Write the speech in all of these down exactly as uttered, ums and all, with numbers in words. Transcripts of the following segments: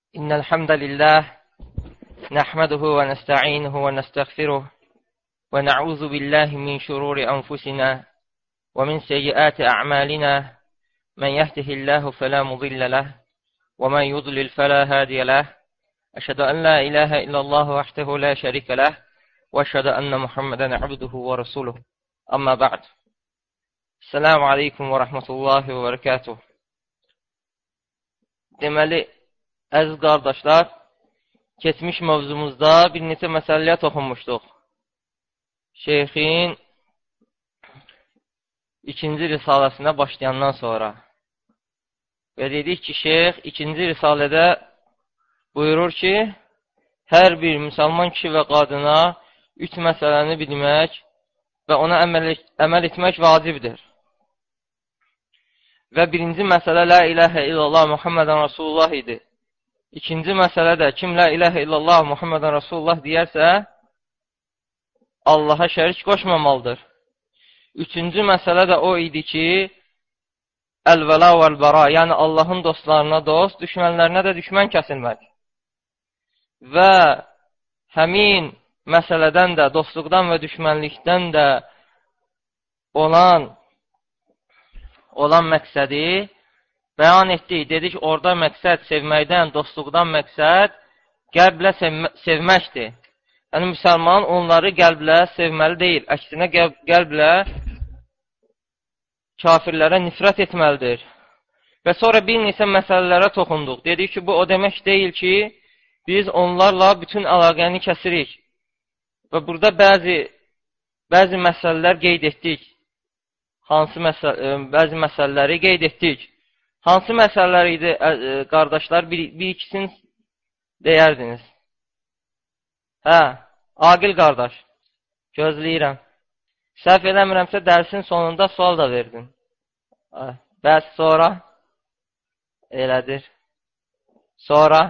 إن الحمد لله نحمده ونستعينه ونستغفره ونعوذ بالله من شرور أنفسنا ومن سيئات أعمالنا من يهده الله فلا مضل له ومن يضلل فلا هادي له أشهد أن لا إله إلا الله وحده لا شريك له وأشهد أن محمدا عبده ورسوله أما بعد السلام عليكم ورحمة الله وبركاته. Deməli, əziz qardaşlar, keçmiş mövzumuzda bir neçə məsələyə toxunmuşduq. Şeyxin ikinci risaləsinə başlayandan sonra. Və dedik ki, şeyx ikinci risalədə buyurur ki, hər bir müsəlman kişi və qadına üç məsələni bilmək və ona əməl, əməl etmək vacibdir. Və birinci məsələ la ilahə illallah Muhammedən Rasulullah idi. İkinci məsələ də kim la ilahə illallah Muhammedən Rasulullah deyərsə, Allaha şərik qoşmamalıdır. Üçüncü məsələ də o idi ki, əl-vəla vəl-bəra, yəni Allahın dostlarına dost, düşmənlərinə də düşmən kəsilmək. Və həmin məsələdən də, dostluqdan və düşmənlikdən də olan olan məqsədi bəyan etdik. Dedik, orada məqsəd sevməkdən, dostluqdan məqsəd qəlblə sevməkdir. Yəni, müsəlman onları qəlblə sevməli deyil. Əksinə, qəlblə kafirlərə nifrət etməlidir. Və sonra bir neçə məsələlərə toxunduq. Dedik ki, bu o demək deyil ki, biz onlarla bütün əlaqəni kəsirik. Və burada bəzi, bəzi məsələlər qeyd etdik. Hansı məsələ, bəzi məsələləri qeyd etdik. Hansı məsələlər idi, qardaşlar? Bir, bir ikisini deyərdiniz. Hə, Aqil qardaş, gözləyirəm. Səhv eləmirəmsə, dərsin sonunda sual da verdin. Bəs sonra? Elədir. Sonra?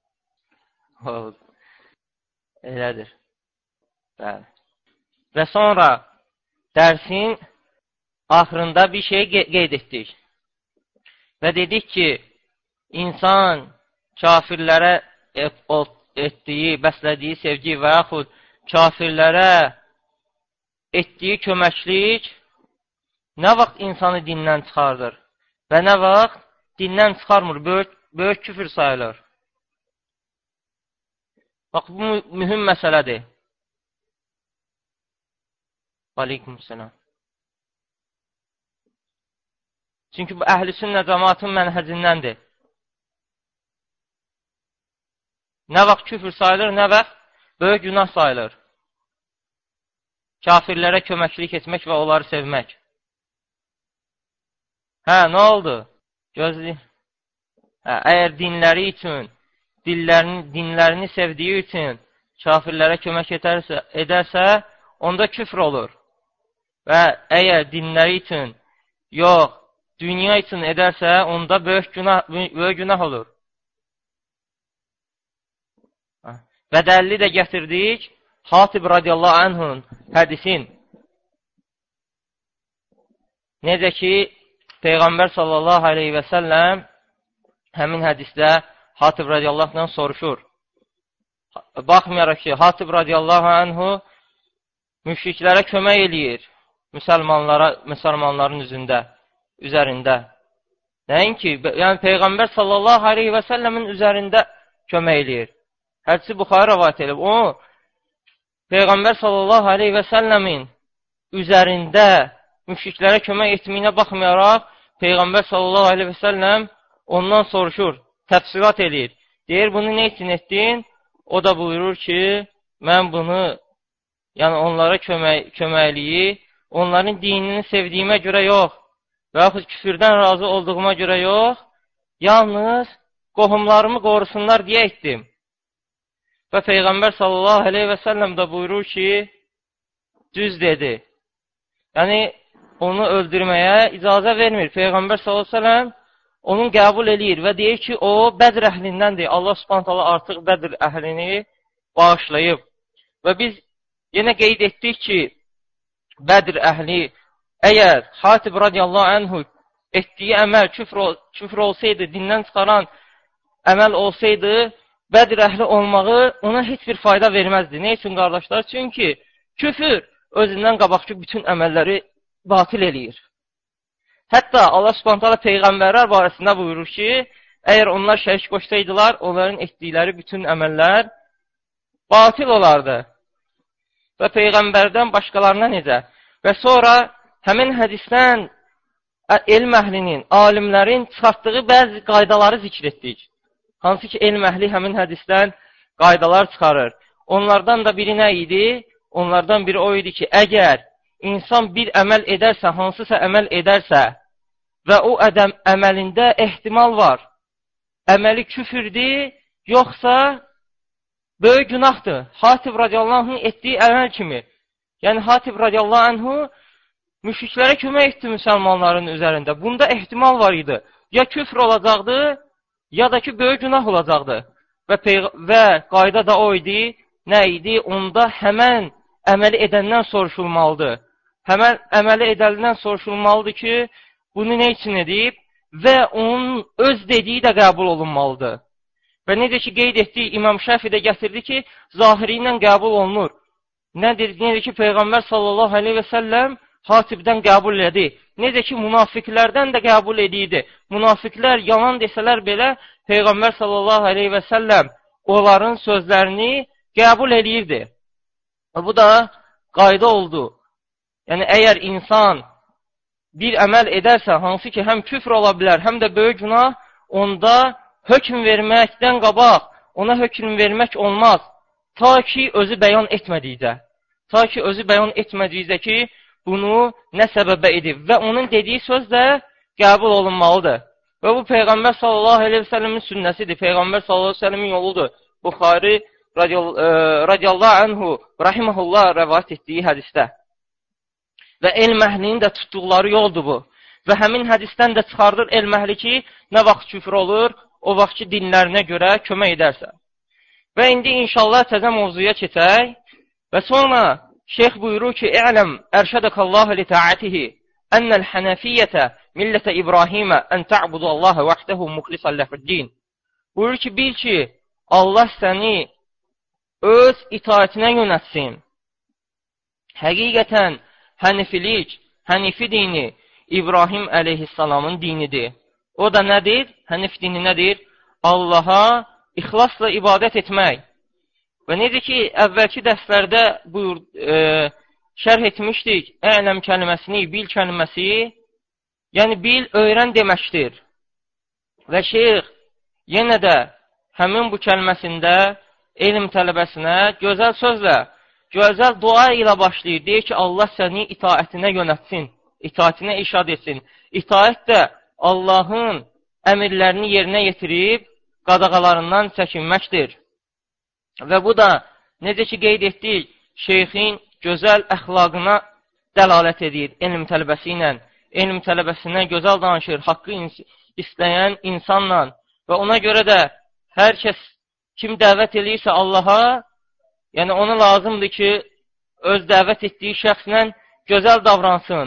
Elədir. Bəli. Və sonra dərsin axırında bir şey qeyd etdik. Və dedik ki, insan kafirlərə etdiyi, bəslədiyi sevgi və yaxud kafirlərə etdiyi köməklik nə vaxt insanı dindən çıxardır və nə vaxt dindən çıxarmır, böyük, böyük küfür sayılır. Bax, bu mühüm məsələdir. Aleykümselam. Çünki bu əhl-i sünnə cəmaatın mənhəcindəndir. Nə vaxt küfür sayılır, nə vaxt böyük günah sayılır. Kafirlərə köməklik etmək və onları sevmək. Hə, nə oldu? Gözləyir. Hə, əgər dinləri üçün, dillərini, dinlərini sevdiyi üçün kafirlərə kömək edərsə, edərsə, onda küfr olur. Və əgər dinləri üçün, yox, dünya üçün edərsə, onda böyük günah, böyük günah olur. Və dəlili də gətirdik, Hatib radiyallahu anhun hədisin. Necə ki, Peyğəmbər sallallahu aleyhi və səlləm həmin hədisdə Hatib radiyallahu anhdan soruşur. Baxmayaraq ki, Hatib radiyallahu anhu müşriklərə kömək eləyir müsəlmanlara, müsəlmanların üzündə, üzərində. Nəinki, yəni Peyğəmbər sallallahu aleyhi və səlləmin üzərində kömək eləyir. Hədisi Buxarı rəvayət edib. O, Peyğəmbər sallallahu aleyhi və səlləmin üzərində müşriklərə kömək etməyinə baxmayaraq, Peyğəmbər sallallahu aleyhi və səlləm ondan soruşur, təfsirat edir. Deyir, bunu nə üçün etdin? O da buyurur ki, mən bunu, yəni onlara kömək, köməkliyi, onların dinini sevdiyimə görə yox, və yaxud küfürdən razı olduğuma görə yox, yalnız qohumlarımı qorusunlar deyə etdim. Və Peyğəmbər sallallahu aleyhi və səlləm də buyurur ki, düz dedi. Yəni, onu öldürməyə icazə vermir. Peyğəmbər sallallahu aleyhi və səlləm onun qəbul eləyir və deyir ki, o Bədr əhlindəndir. Allah subhanahu taala artıq Bədr əhlini bağışlayıb. Və biz yenə qeyd etdik ki, Bədr əhli əgər Hatib radiyallahu anhu etdiyi əməl küfr, küfr olsaydı, dindən çıxaran əməl olsaydı, Bədir əhli olmağı ona heç bir fayda verməzdi. Ne üçün qardaşlar? Çünki küfür özündən qabaqki bütün əməlləri batil eləyir. Hətta Allah Subhanahu taala peyğəmbərlər barəsində buyurur ki, əgər onlar şərik qoşsaydılar, onların etdikləri bütün əməllər batil olardı. Və peyğəmbərdən başqalarına necə? Və sonra həmin hədisdən elm əhlinin, alimlərin çıxartdığı bəzi qaydaları zikr etdik. Hansı ki, elm əhli həmin hədisdən qaydalar çıxarır. Onlardan da biri nə idi? Onlardan biri o idi ki, əgər insan bir əməl edərsə, hansısa əməl edərsə və o ədəm, əməlində ehtimal var, əməli küfürdür, yoxsa böyük günahdır. Hatib radiyallahu anh'ın etdiyi əməl kimi. Yəni, Hatib radiyallahu anh'ı müşriklərə kömək etdi müsəlmanların üzərində. Bunda ehtimal var idi. Ya küfr olacaqdı, ya da ki, böyük günah olacaqdı. Və, və qayda da o idi, nə idi? Onda həmən əməli edəndən soruşulmalıdır. Həmən əməli edəndən soruşulmalıdır ki, bunu nə üçün edib? Və onun öz dediyi də qəbul olunmalıdır. Və necə ki, qeyd etdiyi İmam Şəfi də gətirdi ki, zahiri ilə qəbul olunur. Nədir? Necə ki, Peyğəmbər sallallahu aleyhi və səlləm Hatibdən qəbul edir. Necə ki, münafiqlərdən də qəbul edirdi. Münafiqlər yalan desələr belə, Peyğəmbər sallallahu aleyhi və səlləm onların sözlərini qəbul edirdi. Bu da qayda oldu. Yəni, əgər insan bir əməl edərsə, hansı ki, həm küfr ola bilər, həm də böyük günah, onda hökm verməkdən qabaq ona hökm vermək olmaz. Ta ki, özü bəyan etmədikdə. Ta ki, özü bəyan etmədikdə ki, bunu nə səbəbə edib və onun dediyi söz də qəbul olunmalıdır. Və bu Peyğəmbər sallallahu aleyhi və səlləmin sünnəsidir. Peyğəmbər sallallahu aleyhi və səlləmin yoludur. Buxari radiyallahu anhu rahiməhullah rəvayət etdiyi hədisdə. Və elm əhlinin də tutduqları yoldur bu. Və həmin hədisdən də çıxardır elm əhli ki, nə vaxt küfr olur, o vaxt ki, dinlərinə görə kömək edərsə. Və indi inşallah təzə mövzuya keçək və sonra şeyx buyurur ki, "İ'ləm ərşədəkallahu li ta'atihi ennel hanafiyyətə millətə İbrahimə ən ta'budullaha vahdehu muxlisan lehu'd-din." Buyurur ki, bil ki, Allah səni öz itaətinə yönətsin. Həqiqətən hənifilik, hənifi dini İbrahim əleyhissalamın dinidir. O da nədir? Hənif dini nədir? Allaha ixlasla ibadət etmək. Və necə ki, əvvəlki dərslərdə buyur, e, şərh etmişdik, ələm kəlməsini, bil kəlməsi, yəni bil, öyrən deməkdir. Və şeyx yenə də həmin bu kəlməsində elm tələbəsinə gözəl sözlə, gözəl dua ilə başlayır. Deyir ki, Allah səni itaətinə yönətsin, itaətinə işad etsin. İtaət də Allahın əmirlərini yerinə yetirib, qadağalarından çəkinməkdir. Və bu da, necə ki, qeyd etdik, şeyxin gözəl əxlaqına dəlalət edir elm tələbəsi ilə. Elm tələbəsinə gözəl danışır, haqqı istəyən insanla. Və ona görə də hər kəs kim dəvət edirsə Allaha, yəni ona lazımdır ki, öz dəvət etdiyi şəxslə gözəl davransın.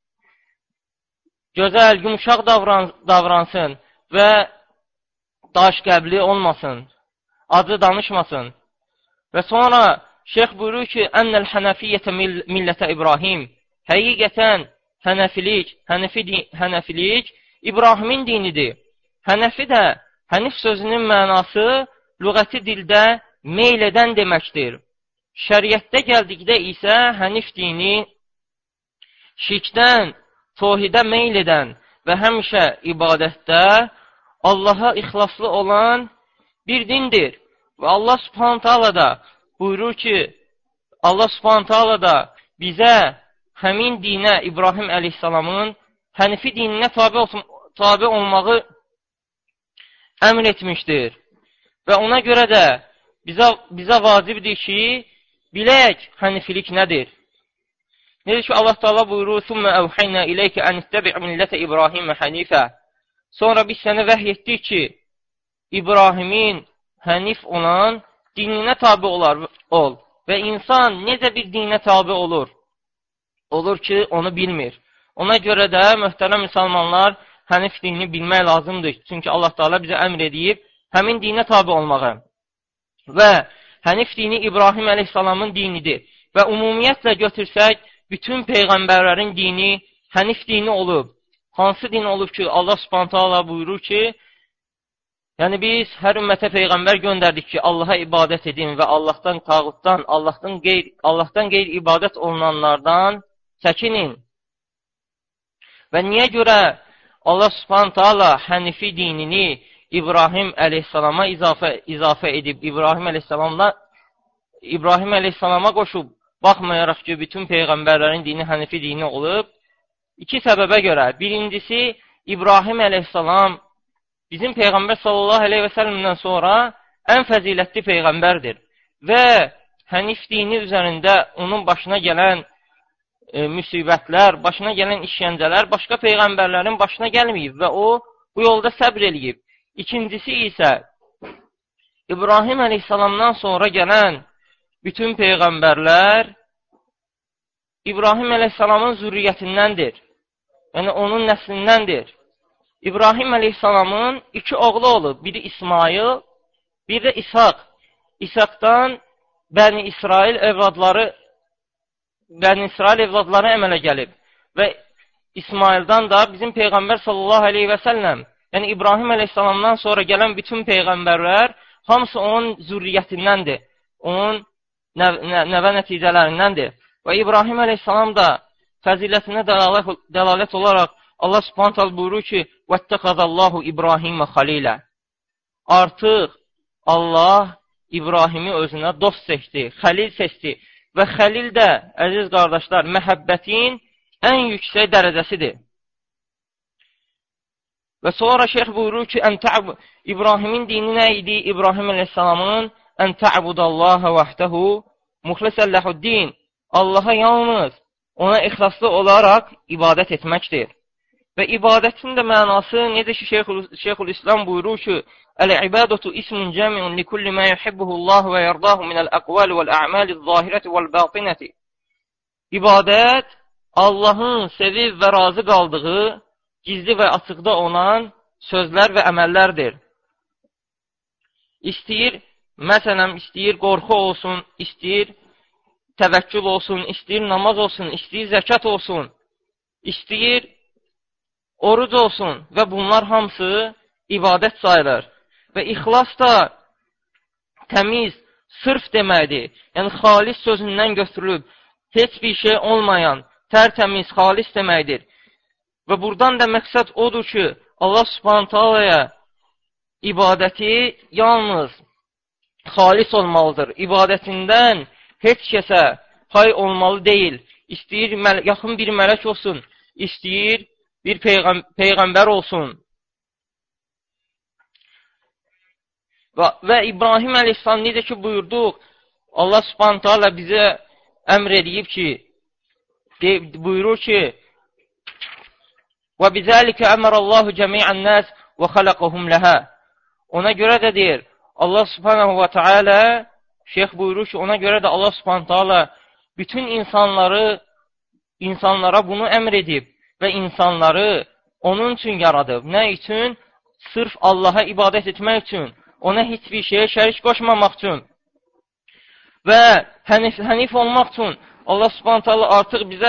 Gözəl, yumuşaq davran davransın və daş qəbli olmasın, acı danışmasın. Və sonra şeyx buyurur ki, "Ennel hanafiyyətə millətə İbrahim." Həqiqətən hənəfilik, hənəfi hənəfilik İbrahimin dinidir. Hənəfi də, hənif sözünün mənası lüğəti dildə meyl edən deməkdir. Şəriətdə gəldikdə isə hənif dini şirkdən, tohidə meyl edən və həmişə ibadətdə Allaha ixlaslı olan bir dindir. Və Allah subhanahu taala da buyurur ki, Allah subhanahu taala da bizə həmin dinə, İbrahim əleyhissalamın hənifi dininə tabi, olsun, tabi olmağı əmr etmişdir. Və ona görə də bizə, bizə vacibdir ki, bilək hənifilik nədir? Nedir ki, Allah Taala buyurur, "Summa awhayna ilayka an ittabi' millata İbrahim hanifə." Sonra biz sənə vəhy etdik ki, İbrahimin hənif olan dininə tabi olar, ol. Və insan necə bir dinə tabi olur? Olur ki, onu bilmir. Ona görə də, möhtərəm müsəlmanlar, hənif dinini bilmək lazımdır. Çünki Allah Taala bizə əmr edib, həmin dinə tabi olmağı və hənif dini İbrahim əleyhissalamın dinidir və ümumiyyətlə götürsək, bütün peyğəmbərlərin dini hənif dini olub. Hansı din olub ki, Allah Subhanahu taala buyurur ki, yəni biz hər ümmətə peyğəmbər göndərdik ki, Allaha ibadət edin və Allahdan, tağutdan, Allahdan qeyr, Allahdan qeyr ibadət olunanlardan çəkinin. Və niyə görə Allah Subhanahu taala hənifi dinini İbrahim əleyhissalama izafə, izafə edib, İbrahim əleyhissalamla İbrahim əleyhissalama qoşub, baxmayaraq ki, bütün peyğəmbərlərin dini hənifi dini olub? İki səbəbə görə. Birincisi, İbrahim əleyhissalam bizim Peyğəmbər sallallahu aleyhi və səlləmdən sonra ən fəzilətli peyğəmbərdir. Və hənif dini üzərində onun başına gələn e, müsibətlər, başına gələn işgəncələr başqa peyğəmbərlərin başına gəlməyib və o, bu yolda səbr eləyib. İkincisi isə, İbrahim əleyhissalamdan sonra gələn bütün peyğəmbərlər İbrahim əleyhissalamın zürriyyətindəndir. Yəni, onun nəslindəndir. İbrahim əleyhissalamın iki oğlu olub. Biri İsmail, bir də İshaq. İshaqdan Bəni İsrail evladları Bəni İsrail evladları əmələ gəlib. Və İsmaildan da bizim Peyğəmbər sallallahu aleyhi və səlləm, yəni İbrahim əleyhissalamdan sonra gələn bütün peyğəmbərlər hamısı onun zürriyyətindəndir. Onun nəv nə nəvə nəticələrindəndir. Və İbrahim əleyhissalam da fəzilətinə dəlalət, dəlalət olaraq Allah Subhanahu taala buyurur ki: "Vəttəxəzəllahu İbrahimə xalilə." Artıq Allah İbrahimi özünə dost seçdi, xəlil seçdi və xəlil də, əziz qardaşlar, məhəbbətin ən yüksək dərəcəsidir. Və sonra şeyx buyurur ki, İbrahimin dini nə idi? İbrahim əleyhissalamın ən tə'budallaha vəhdəhu muxlisəlləhuddin. Allaha yalnız ona ixlaslı olaraq ibadət etməkdir. Və ibadətin də mənası necə ki, Şeyxülislam buyurur ki, Əl-ibadətu ismun cəmiun li kulli mə yuhibbuhullahu və yardahu minəl-əqvali vəl-ə'məli-zahirəti vəl-bətinəti. İbadət, Allahın sevib və razı qaldığı, gizli və açıqda olan sözlər və əməllərdir. İstəyir, məsələn, istəyir qorxu olsun, istəyir təvəkkül olsun, istəyir namaz olsun, istəyir zəkat olsun, istəyir oruc olsun və bunlar hamısı ibadət sayılır. Və ixlas da təmiz, sırf deməkdir. Yəni, xalis sözündən götürülüb, heç bir şey olmayan, tərtəmiz, xalis deməkdir. Və buradan da məqsəd odur ki, Allah Subhanahu taalaya ibadəti yalnız xalis olmalıdır. İbadətindən heç kəsə pay olmalı deyil. İstəyir yaxın bir mələk olsun, istəyir bir peyğəm peyğəmbər olsun. Və, və İbrahim əleyhissalam necə ki buyurduq, Allah Subhanahu taala bizə əmr edib ki, de, buyurur ki, və bizəlikə əmərallahu cəmi'ən nəs və xaləqəhum ləhə. Ona görə də deyir, Allah Subhanahu və Teala, şeyx buyurur ki, ona görə də Allah Subhanahu taala bütün insanları, insanlara bunu əmr edib və insanları onun üçün yaradıb. Nə üçün? Sırf Allaha ibadət etmək üçün, ona heç bir şeyə şərik qoşmamaq üçün və hənif, hənif olmaq üçün Allah Subhanahu taala artıq bizə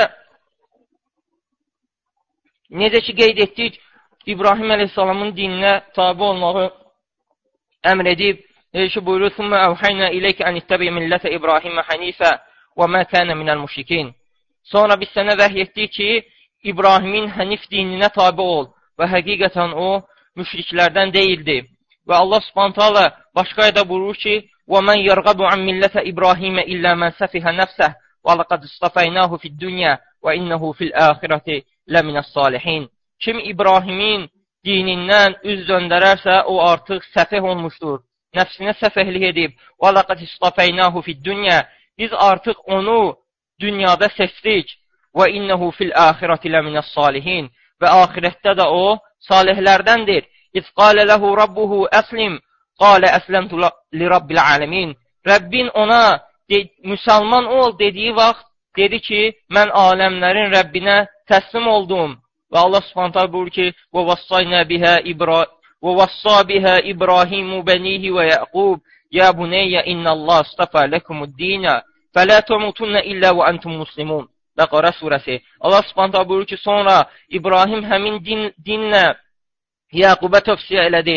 necə ki qeyd etdik, İbrahim əleyhissalamın dininə tabi olmağı əmr edib, necə ki buyurur, ثُمَّ أَوْحَيْنَا إِلَيْكَ أَنِ اتَّبِعْ مِلَّةَ إِبْرَاهِيمَ حَنِيفًا وَمَا كَانَ مِنَ الْمُشْرِكِينَ. Sonra biz sənə vəhy etdik ki, İbrahimin hənif dininə tabi ol və həqiqətən o, müşriklərdən deyildi. Və Allah Subhanahu taala başqa ayədə buyurur ki, وَمَنْ يَرْغَبُ عَنْ مِلَّةِ إِبْرَاهِيمَ إِلَّا مَنْ سَفِهَ نَفْسَهُ وَلَقَدْ اصْطَفَيْنَاهُ فِي الدُّنْيَا وَإِنَّهُ فِي الْآخِرَةِ لَمِنَ الصَّالِحِينَ. Kim İbrahimin dinindən üz döndərərsə, o artıq səfeh olmuşdur. Nəfsinə səfehlik edib. وَلَقَدْ اصْطَفَيْنَاهُ فِي الدُّنْيَا. Biz artıq onu dünyada seçdik. وَإِنَّهُ فِي الْآخِرَةِ لَمِنَ الصَّالِحِينَ. Və ahirətdə də o salihlərdəndir. İz qalə ləhu rabbuhu əslim, qalə əsləmtu lirabbil alemin. Rəbbin ona de, müsəlman ol dediyi vaxt dedi ki, mən aləmlərin Rəbbinə təslim oldum. Və Allah Subhanahu taala buyurur ki, və vassayna biha ibra وَوَصَّى بِهَا إِبْرَاهِيمُ بَنِيهِ وَيَعْقُوبُ يَا بُنَيَّ إِنَّ اللَّهَ اصْطَفَى لَكُمُ الدِّينَ فَلَا تَمُوتُنَّ إِلَّا وَأَنْتُمْ مُسْلِمُونَ. Bəqara surəsi. Allah Subhanahu buyurur ki, sonra İbrahim həmin din, dinlə Yaquba tövsiyə elədi.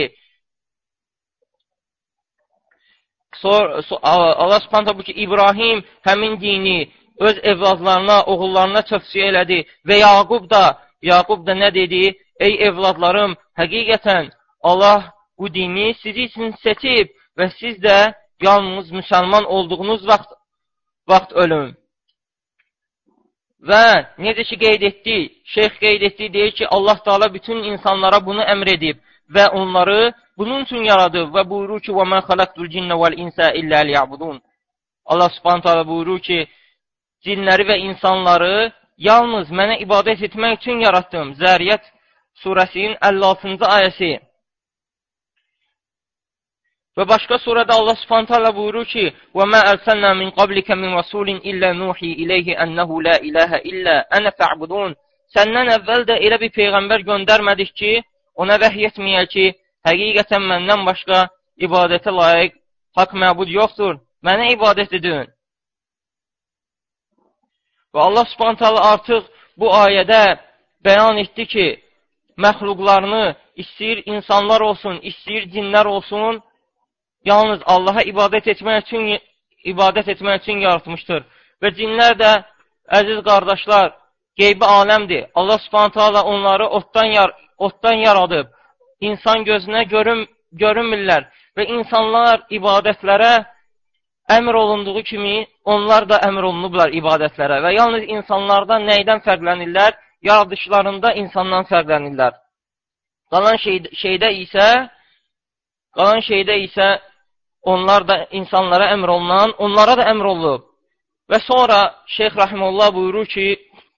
Sonra, so, Allah Subhanahu buyurur ki, İbrahim həmin dini öz evladlarına, oğullarına tövsiyə elədi və Yaqub da, Yaqub da nə dedi? Ey evladlarım, həqiqətən Allah bu dini sizi üçün seçib və siz də yalnız müsəlman olduğunuz vaxt, vaxt ölün. Və necə ki qeyd etdi, şeyx qeyd etdi, deyir ki, Allah Teala bütün insanlara bunu əmr edib və onları bunun üçün yaradıb və buyurur ki, وَمَا خَلَقْتُ الْجِنَّ وَالْاِنْسَ إِلَّا لِيَعْبُدُونَ. Allah Subhanahu Teala buyurur ki, cinləri və insanları yalnız mənə ibadət etmək üçün yaratdım. Zəriyyət surəsinin əlli altıncı ayəsi. Və başqa surədə Allah Subhanahu Teala buyurur ki, وَمَا أَرْسَلْنَا مِنْ قَبْلِكَ مِنْ رَسُولٍ إِلَّا نُوحِي إِلَيْهِ أَنَّهُ لَا إِلَهَ إِلَّا أَنَا فَاعْبُدُونَ. Səndən əvvəl də elə bir peyğəmbər göndərmədik ki, ona vəhiy etməyək ki, həqiqətən məndən başqa ibadətə layiq haqq məbud yoxdur. Mənə ibadət edin. Və Allah Subhanahu Teala artıq bu ayədə bəyan etdi ki, məxluqlarını istəyir insanlar olsun, istəyir cinlər olsun, yalnız Allaha ibadət etmək üçün, ibadət etmək üçün yaratmışdır. Və cinlər də, əziz qardaşlar, qeybi aləmdir. Allah Subhanahu Teala onları otdan, yar otdan yaradıb. İnsan gözünə görün görünmürlər və insanlar ibadətlərə əmr olunduğu kimi onlar da əmr olunublar ibadətlərə və yalnız insanlardan nəydən fərqlənirlər? Yaradışlarında insandan fərqlənirlər. Qalan şey, şeydə isə qalan şeydə isə onlar da insanlara əmr olunan, onlara da əmr olunub. Və sonra Şeyx Rahimullah buyurur ki,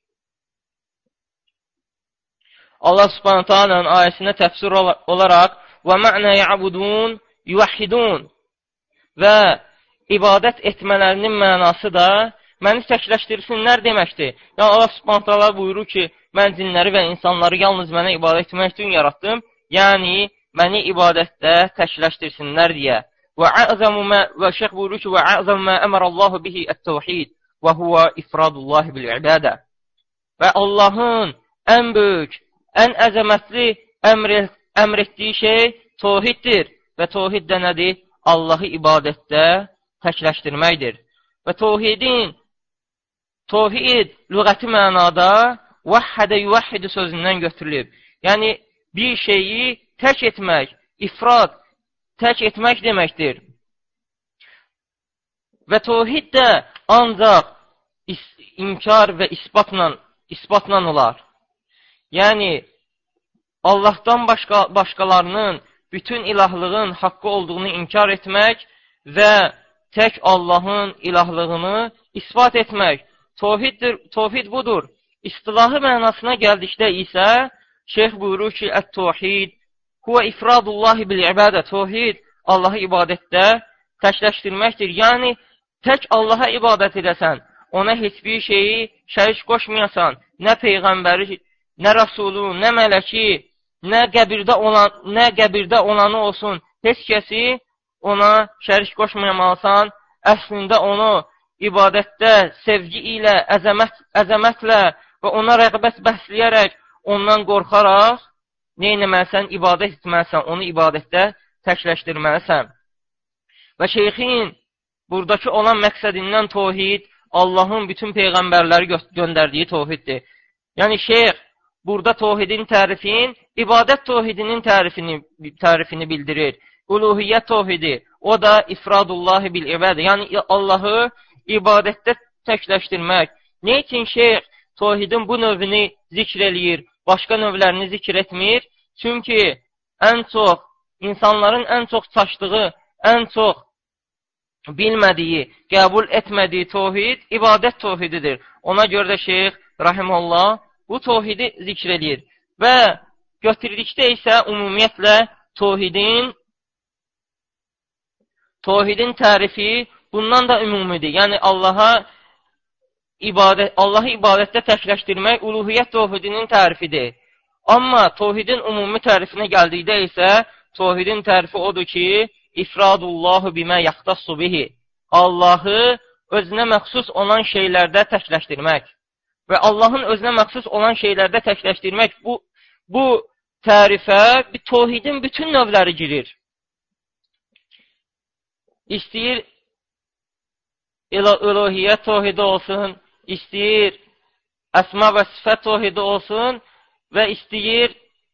Allah Subhanahu Taala'nın ayəsinə təfsir olaraq və mə'nə ya'budun yuvahhidun və ibadət etmələrinin mənası da məni təkləşdirsinlər deməkdir. Yəni Allah Subhanahu Taala buyurur ki, mən cinləri və insanları yalnız mənə ibadət etmək üçün yaratdım. Yəni məni ibadətdə təkləşdirsinlər deyə. Və a'zamu ma və şeyx buyurur ki, və a'zamu ma əmərallahu bihi at-tauhid və huwa ifradullah bil ibadə. Və Allahın ən böyük, ən əzəmətli əmr, əmr etdiyi şey tauhiddir. Və tauhid də nədir? Allahı ibadətdə təkləşdirməkdir. Və tauhidin, tauhid lüğəti mənada vəhhədə yuvəhhidu sözündən götürülüb. Yəni, bir şeyi tək etmək, ifrad, tək etmək deməkdir. Və tauhid də ancaq inkar və isbatla, isbatla olar. Yəni, Allahdan başqa, başqalarının bütün ilahlığın haqqı olduğunu inkar etmək və tək Allahın ilahlığını isbat etmək. Tauhiddir, tauhid budur. İstilahı mənasına gəldikdə isə şeyx buyurur ki, ət-tauhid huvə ifradullahi bil ibadə. Tauhid Allahı ibadətdə təkləşdirməkdir. Yəni, tək Allaha ibadət edəsən, ona heç bir şeyi şərik qoşmayasan, nə peyğəmbəri, nə rəsulu, nə mələki, nə qəbirdə olan, nə qəbirdə olanı olsun, heç kəsi ona şərik qoşmayamalısan, əslində onu ibadətdə sevgi ilə, əzəmət, əzəmətlə və ona rəğbət bəsləyərək, ondan qorxaraq, neynəməlisən, ibadət etməlisən, onu ibadətdə təkləşdirməlisən. Və şeyxin buradakı olan məqsədindən tauhid, Allahın bütün peyğəmbərləri gö göndərdiyi tauhiddir. Yəni, şeyx burada tauhidin tərifin, ibadət tauhidinin tərifini, tərifini bildirir. Uluhiyyət tauhidi, o da ifradullahi bil ibadə, yəni Allahı ibadətdə təkləşdirmək. Ne üçün şeyx tauhidin bu növünü zikr eləyir, başqa növlərini zikr etmir? Çünki ən çox, insanların ən çox çaşdığı, ən çox bilmədiyi, qəbul etmədiyi tauhid ibadət tauhididir. Ona görə də şeyx rahimullah bu tauhidi zikr eləyir. Və götürdükdə isə ümumiyyətlə tauhidin Tauhidin tərifi bundan da ümumidir. Yəni, Allaha ibadət, Allahı ibadətdə təkləşdirmək uluhiyyət tauhidinin tərifidir. Amma tauhidin ümumi tərifinə gəldikdə isə tohidin tərifi odur ki, ifradullahu bimə yaxtassu bihi. Allahı özünə məxsus olan şeylərdə təkləşdirmək. Və Allahın özünə məxsus olan şeylərdə təkləşdirmək, bu, bu tərifə tohidin bütün növləri girir. İstəyir üluhiyyət tohidi olsun, istəyir əsma və sifət tohidi olsun və istəyir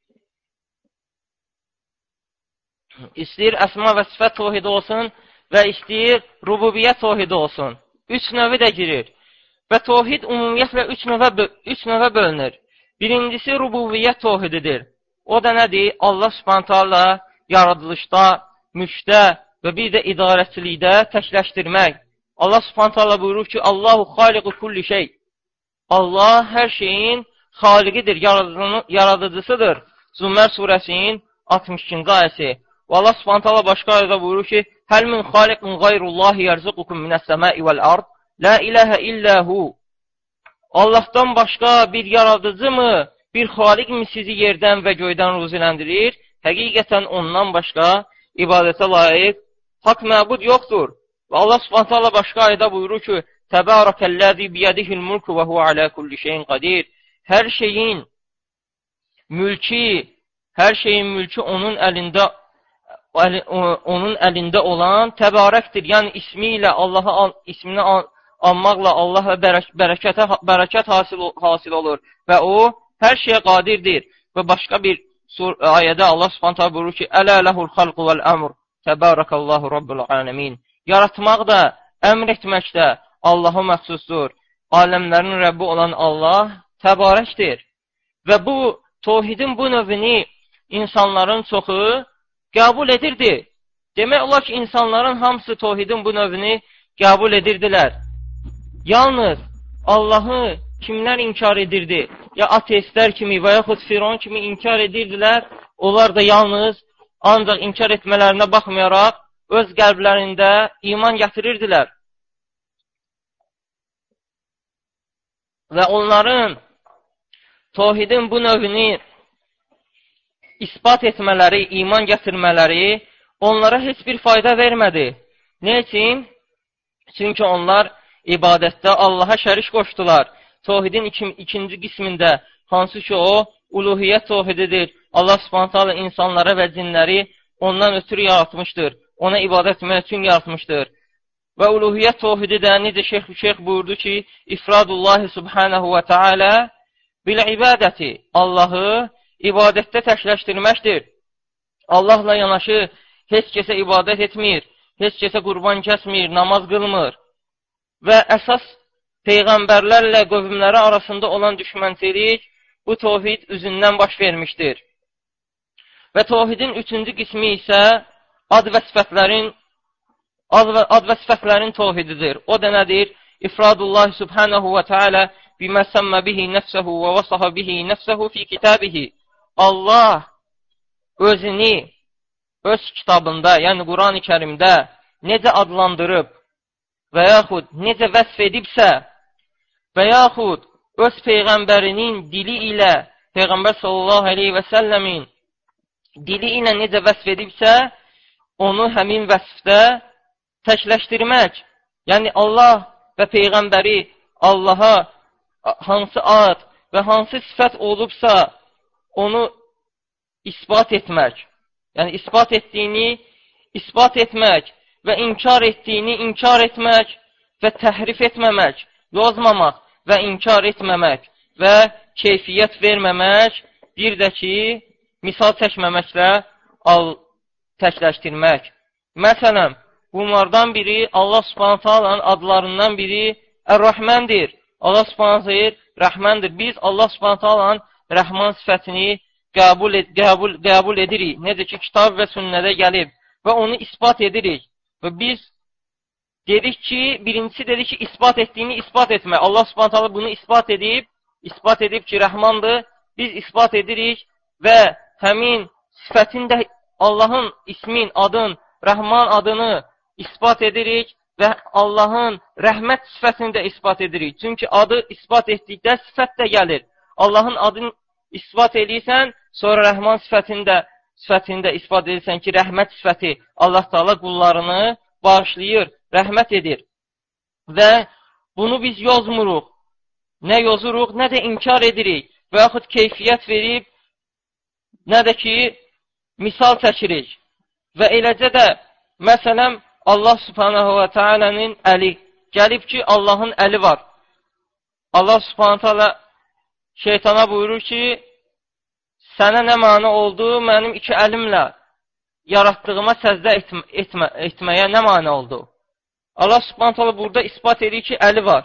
istəyir əsma və sifət tohidi olsun və istəyir rububiyyət tohidi olsun. Üç növü də girir. Və tohid ümumiyyətlə üç növə, üç növə bölünür. Birincisi rububiyyət tohididir. O da nədir? Allah Subhanahu taala yaradılışda, mülkdə və bir də idarəçilikdə təkləşdirmək. Allah Subhanahu taala buyurur ki, Allahu xaliqu kulli şey. Allah hər şeyin xaliqidir, yaradıcısıdır. Zümər surəsinin altmış ikinci ayəsi. Və Allah Subhanahu taala başqa ayədə buyurur ki, Həl min xaliqun qayrullahi yarzuqukum minəs-səmai vəl-ard. La ilahə illəhu. Allahdan başqa bir yaradıcı mı, bir xaliq mi sizi yerdən və göydən ruziləndirir? Həqiqətən ondan başqa ibadətə layiq haqq məbud yoxdur. Və Allah Subhanahu taala başqa ayədə buyurur ki, Təbərəkəllazi biyədihil mulku və huve alə kulli şeyin qadir. Hər şeyin mülki, hər şeyin mülkü onun əlində onun əlində olan təbarəkdir. Yəni ismi ilə Allahı ismini anmaqla Allaha bərəkət, bərəkət hasil, hasil olur və o hər şeyə qadirdir. Və başqa bir ayədə Allah Subhanahu taala buyurur ki, Ələ ləhul xalqu vəl əmr, təbərəkallahu rabbul aləmin. Yaratmaq da, əmr etmək də Allaha məxsusdur. Aləmlərin Rəbbi olan Allah təbarəkdir. Və bu tohidin bu növünü insanların çoxu qəbul edirdi. Demək olar ki, insanların hamısı tohidin bu növünü qəbul edirdilər. Yalnız Allahı kimlər inkar edirdi? Ya ateistlər kimi və yaxud Firon kimi inkar edirdilər. Onlar da yalnız ancaq inkar etmələrinə baxmayaraq öz qəlblərində iman gətirirdilər. Və onların tohidin bu növünü ispat etmələri, iman gətirmələri onlara heç bir fayda vermədi. Nə üçün? Çünki onlar ibadətdə Allaha şərik qoşdular. Tohidin iki, ikinci qismində, hansı ki o, uluhiyyət tohididir. Allah Subhanahu taala insanlara və cinləri ondan ötürü yaratmışdır. Ona ibadət etmək üçün yaratmışdır. Və uluhiyyət tohidi də necə şeyx, şeyx buyurdu ki, İfradullahi Subhanahu və Teala bil ibadəti, Allahı ibadətdə təkləşdirməkdir. Allahla yanaşı heç kəsə ibadət etmir, heç kəsə qurban kəsmir, namaz qılmır. Və əsas peyğəmbərlərlə qövmləri arasında olan düşmənçilik bu tohid üzündən baş vermişdir. Və tohidin üçüncü qismi isə ad və sifətlərin ad və, ad və sifətlərin tohididir. O da nədir? İfradullah Subhanahu və Teala bimə səmmə bihi nəfsəhu və vasaha bihi nəfsəhu fi kitabihi. Allah özünü öz kitabında, yəni Quran-ı Kərimdə necə adlandırıb və yaxud necə vəsf edibsə və yaxud öz Peyğəmbərinin dili ilə, Peyğəmbər sallallahu aleyhi və səlləmin dili ilə necə vəsf edibsə, onu həmin vəsfdə təkləşdirmək. Yəni Allah və Peyğəmbəri Allaha hansı ad və hansı sifət olubsa, onu ispat etmək. Yəni ispat etdiyini ispat etmək və inkar etdiyini inkar etmək və təhrif etməmək, yozmamaq və inkar etməmək və keyfiyyət verməmək, bir də ki, misal çəkməməklə al, təkləşdirmək. Məsələn, bunlardan biri Allah Subhanahu taalanın adlarından biri Ər-Rəhməndir. Allah Subhanahu deyir, Rəhməndir. Biz Allah Subhanahu taalanın Rəhman sifətini qəbul, ed qəbul, qəbul edirik. Necə ki, kitab və sünnədə gəlib və onu ispat edirik. Və biz dedik ki, birincisi dedik ki, ispat etdiyini ispat etmək. Allah Subhanahu taala bunu ispat edib, ispat edib ki, Rəhmandır. Biz ispat edirik və həmin sifətin də Allahın ismin, adın, Rəhman adını ispat edirik və Allahın rəhmət sifətini də ispat edirik. Çünki adı ispat etdikdə sifət də gəlir. Allahın adını ispat edirsən, sonra Rəhman sifətini də sifətini də isbat edirsən ki, rəhmət sifəti Allah Taala qullarını bağışlayır, rəhmət edir. Və bunu biz yozmuruq. Nə yozuruq, nə də inkar edirik və yaxud keyfiyyət verib, nə də ki, misal çəkirik. Və eləcə də, məsələn, Allah subhanahu və teala'nın əli, gəlib ki, Allahın əli var. Allah subhanahu teala şeytana buyurur ki, sənə nə mana oldu, mənim iki əlimlə yaratdığıma səzdə etmə, etmə, etməyə nə mana oldu? Allah subhanahu teala burada ispat edir ki, əli var.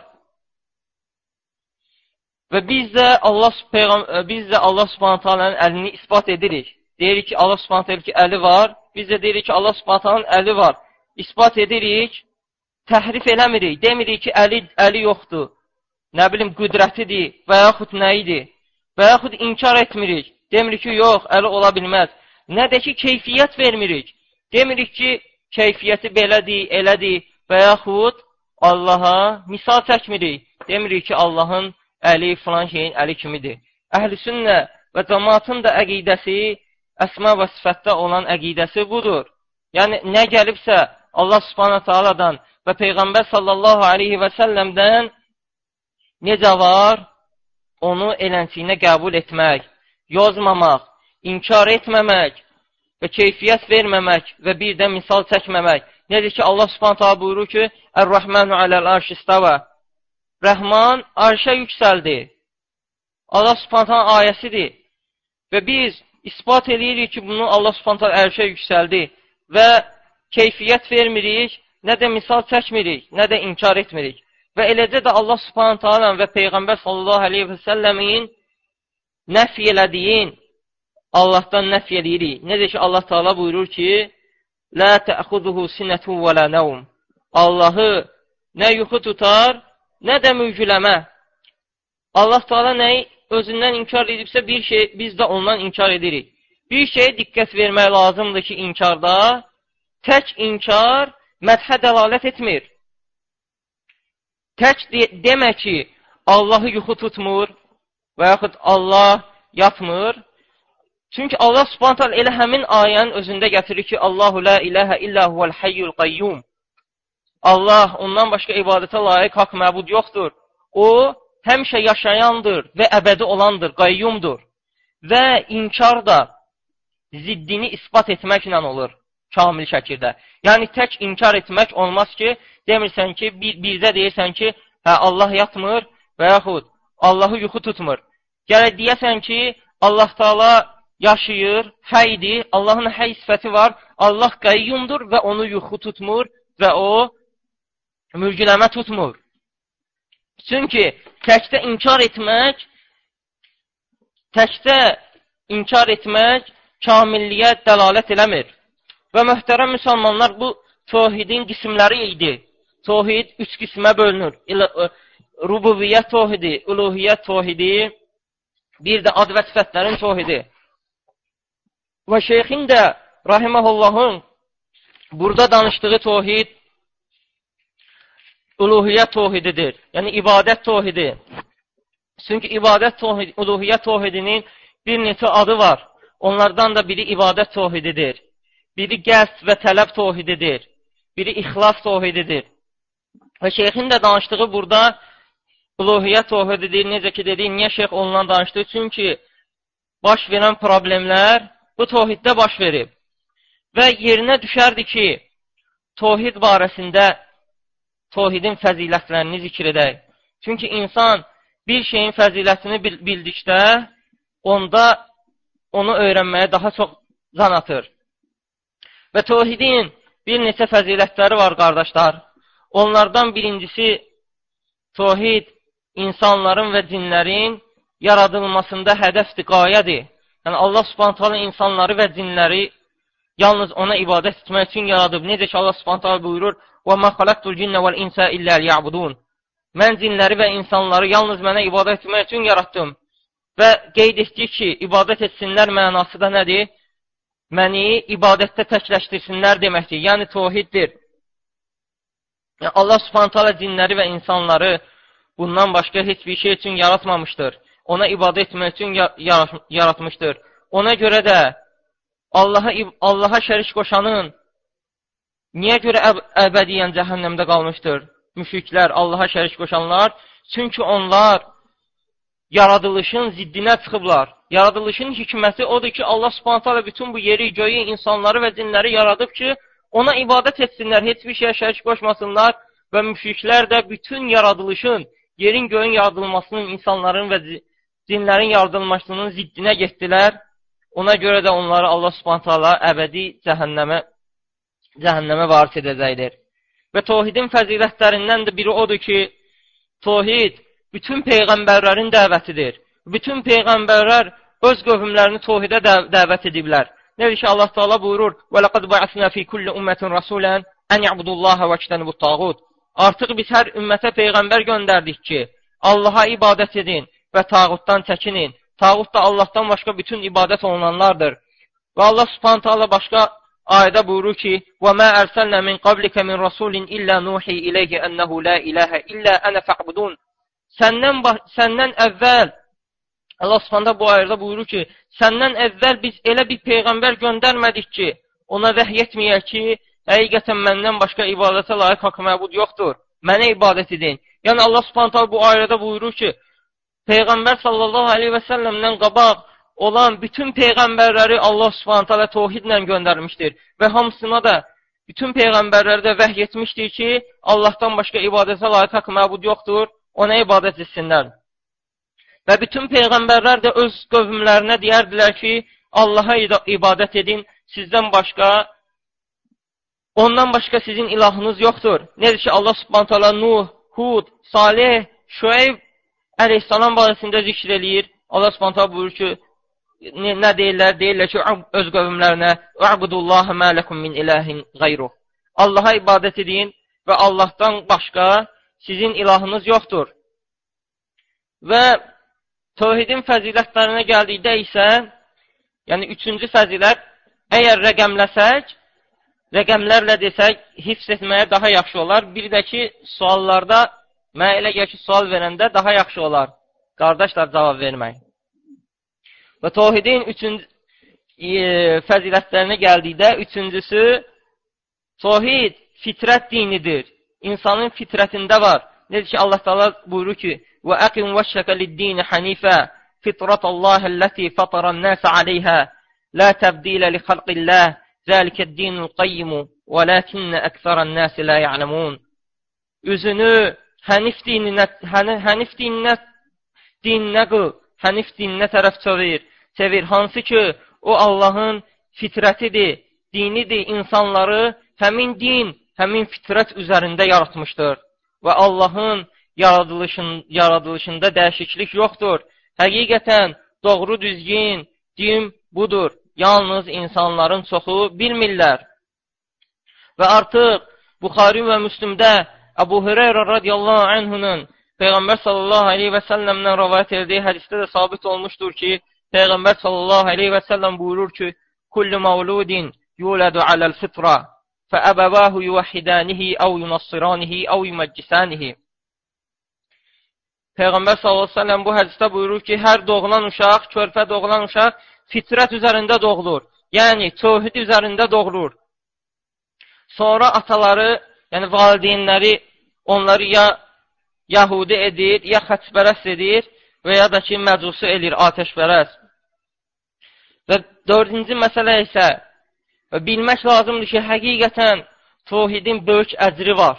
Və biz də Allah, biz də Allah subhanahu teala'nın əlini ispat edirik. Deyirik ki, Allah subhanahu teala ki, əli var. Biz də deyirik ki, Allah subhanahu teala'nın əli var. İspat edirik, təhrif eləmirik. Demirik ki, əli, əli yoxdur. Nə bilim, qüdrətidir və yaxud nə idi? Və yaxud inkar etmirik. Demirik ki, yox, əli ola bilməz. Nə də ki, keyfiyyət vermirik. Demirik ki, keyfiyyəti belədir, elədir və yaxud Allaha misal çəkmirik. Demirik ki, Allahın əli filan şeyin əli kimidir. Əhl-i sünnə və cəmaatın da əqidəsi, əsma və sifətdə olan əqidəsi budur. Yəni, nə gəlibsə Allah subhanahu ta'aladan və Peyğəmbər sallallahu aleyhi və səlləmdən necə var, onu elənçiyinə qəbul etmək, yozmamaq, inkar etməmək və keyfiyyət verməmək və bir də misal çəkməmək. Necə ki, Allah subhanahu ta'ala buyurur ki, Ər-Rəhmənu aləl-arş istəvə. Rəhman arşa yüksəldi. Allah subhanahu ta'ala ayəsidir. Və biz ispat edirik ki, bunu Allah subhanahu ta'ala arşa yüksəldi və keyfiyyət vermirik, nə də misal çəkmirik, nə də inkar etmirik. Və eləcə də Allah subhanahu ta'ala və Peyğəmbər sallallahu aleyhi və səlləmin nəfi elədiyin Allahdan nəfi edirik. Necə ki, Allah Taala buyurur ki, Lə təxuduhu sinətun və lə nəvm. Allahı nə yuxu tutar, nə də mürgüləmə. Allah Taala nəyi özündən inkar edibsə, bir şey biz də ondan inkar edirik. Bir şeyə diqqət vermək lazımdır ki, inkarda tək inkar mədhə dəlalət etmir. Tək de demə ki, Allahı yuxu tutmur və yaxud Allah yatmır. Çünki Allah subhanahu ta'ala elə həmin ayənin özündə gətirir ki, Allahu la iləhə illə huvəl hayyul qayyum. Allah ondan başqa ibadətə layiq haqq məbud yoxdur. O, həmişə yaşayandır və əbədi olandır, qayyumdur. Və inkar da ziddini ispat etməklə olur, kamil şəkildə. Yəni, tək inkar etmək olmaz ki, demirsən ki, bir, birdə deyirsən ki, hə, Allah yatmır və yaxud Allahı yuxu tutmur. Gələk deyəsən ki, Allah Taala yaşayır, həydir, Allahın həy sifəti var, Allah qayyumdur və onu yuxu tutmur və o mürgüləmə tutmur. Çünki təkdə inkar etmək, təkdə inkar etmək kamilliyə dəlalət eləmir. Və möhtərəm müsəlmanlar, bu tohidin qismləri idi. Tohid üç qismə bölünür. Rububiyyət tohidi, uluhiyyət tohidi, bir də ad və sifətlərin tohidi. Və şeyxin də, rahiməhullahın, burada danışdığı tohid uluhiyyət tohididir. Yəni, ibadət tohidi. Çünki ibadət tohidi, uluhiyyət tohidinin bir neçə adı var. Onlardan da biri ibadət tohididir. Biri qəsd və tələb tohididir. Biri ixlas tohididir. Və şeyxin də danışdığı burada uluhiyyət tohididir. Necə ki, dedik, niyə şeyx ondan danışdı? Çünki baş verən problemlər bu tohiddə baş verib. Və yerinə düşərdi ki, tohid barəsində tohidin fəzilətlərini zikr edək. Çünki insan bir şeyin fəzilətini bildikdə, onda onu öyrənməyə daha çox can atır. Və tohidin bir neçə fəzilətləri var, qardaşlar. Onlardan birincisi, tohid insanların və cinlərin yaradılmasında hədəfdir, qayədir. Yəni, Allah subhanahu ta'ala insanları və cinləri yalnız ona ibadət etmək üçün yaradıb. Necə ki, Allah subhanahu ta'ala buyurur, وَمَا خَلَقْتُ الْجِنَّ وَالْاِنْسَ إِلَّا لِيَعْبُدُونَ. Mən cinləri və insanları yalnız mənə ibadət etmək üçün yaratdım. Və qeyd etdik ki, ibadət etsinlər mənası da nədir? Məni ibadətdə təkləşdirsinlər deməkdir. Yəni, tohiddir. Yəni, Allah subhanahu ta'ala cinləri və insanları bundan başqa heç bir şey üçün yaratmamışdır. Ona ibadət etmək üçün yaratmışdır. Ona görə də Allaha, Allaha şərik qoşanın niyə görə əb əbədiyyən cəhənnəmdə qalmışdır? Müşriklər, Allaha şərik qoşanlar, çünki onlar yaradılışın ziddinə çıxıblar. Yaradılışın hikməti odur ki, Allah Subhanahu taala bütün bu yeri, göyü, insanları və cinləri yaradıb ki, ona ibadət etsinlər, heç bir şeyə şərik qoşmasınlar və müşriklər də bütün yaradılışın, yerin, göyün yaradılmasının, insanların və cinlərin yaradılmasının ziddinə getdilər. Ona görə də onları Allah Subhanahu taala əbədi cəhənnəmə cəhənnəmə varis edəcəkdir. Və təvhidin fəzilətlərindən də biri odur ki, təvhid bütün peyğəmbərlərin dəvətidir. Bütün peyğəmbərlər öz qövmlərini təvhidə dəvət ediblər. Nədir ki, Allah Teala buyurur: "Və laqad ba'asna fi kulli ummatin rasulan an ya'budullaha və ijtanibut tağut." Artıq biz hər ümmətə peyğəmbər göndərdik ki, Allaha ibadət edin və tağutdan çəkinin. Tağut da Allahdan başqa bütün ibadət olunanlardır. Və Allah Subhanahu taala başqa ayədə buyurur ki: "Və ma arsalna min qablika min rasulin illa nuhi ilayhi ennehu la ilaha illa ana fa'budun." Səndən səndən əvvəl Allah Subhanahu bu ayədə buyurur ki, səndən əvvəl biz elə bir peyğəmbər göndərmədik ki, ona vəhy etməyək ki, həqiqətən məndən başqa ibadətə layiq haqq məbud yoxdur. Mənə ibadət edin. Yəni Allah Subhanahu bu ayədə buyurur ki, Peyğəmbər sallallahu aleyhi və səlləmdən qabaq olan bütün peyğəmbərləri Allah Subhanahu taala təvhidlə göndərmişdir və hamısına da bütün peyğəmbərləri də vəhy etmişdir ki, Allahdan başqa ibadətə layiq haqq məbud yoxdur, ona ibadət etsinlər. Və bütün peyğəmbərlər də öz qövmlərinə deyərdilər ki, Allaha ibadət edin, sizdən başqa, ondan başqa sizin ilahınız yoxdur. Nədir ki, Allah Subhanahu taala Nuh, Hud, Salih, Şüeyb əleyhissalam barəsində zikr eləyir. Allah Subhanahu taala buyurur ki, nə deyirlər? Deyirlər ki, öz qövmlərinə: "U'budullaha ma lakum min ilahin gayruh." Allaha ibadət edin və Allahdan başqa sizin ilahınız yoxdur. Və təvhidin fəzilətlərinə gəldikdə isə, yəni üçüncü fəzilət, əgər rəqəmləsək, rəqəmlərlə desək, hifz etməyə daha yaxşı olar. Bir də ki, suallarda, mənə elə gəlir ki, sual verəndə daha yaxşı olar. Qardaşlar, cavab vermək. Və təvhidin üçüncü e, fəzilətlərinə gəldikdə, üçüncüsü, təvhid fitrət dinidir. İnsanın fitrətində var. Nedir ki, Allah Teala buyurur ki, وَأَقِمْ وَشَّكَ لِلدِّينِ حَنِيفًا فِطْرَةَ اللَّهِ الَّتِي فَطَرَ النَّاسَ عَلَيْهَا لَا تَبْدِيلَ لِخَلْقِ اللَّهِ ذَلِكَ الدِّينُ الْقَيِّمُ وَلَكِنَّ أَكْثَرَ النَّاسِ لَا يَعْلَمُونَ. Üzünü hənif dininə, hənif dininə, dininə qıl, hənif dininə tərəf çevir, çevir. Hansı ki, o Allahın fitrətidir, dinidir, insanları həmin din, həmin fitrət üzərində yaratmışdır. Və Allahın yaradılışın, yaradılışında dəyişiklik yoxdur. Həqiqətən doğru düzgün din budur. Yalnız insanların çoxu bilmirlər. Və artıq Buxari və Müslimdə Əbu Hüreyrə radiyallahu anhunun Peyğəmbər sallallahu aleyhi və səlləmdən rəvayət edildiyi hədisdə də sabit olmuşdur ki, Peyğəmbər sallallahu aleyhi və səlləm buyurur ki, "Kullu mavludin yuladu aləl fitra fəəbəvahu yuvahhidanihi əv yunassiranihi əv yuməccisanihi." Peyğəmbər sallallahu aleyhi və səlləm bu hədisdə buyurur ki, hər doğulan uşaq, körpə doğulan uşaq fitrət üzərində doğulur. Yəni, təvhid üzərində doğulur. Sonra ataları, yəni valideynləri onları ya Yahudi edir, ya xəçpərəst edir və ya da ki, məcusu edir, atəşpərəst. Və dördüncü məsələ isə bilmək lazımdır ki, həqiqətən təvhidin böyük əcri var.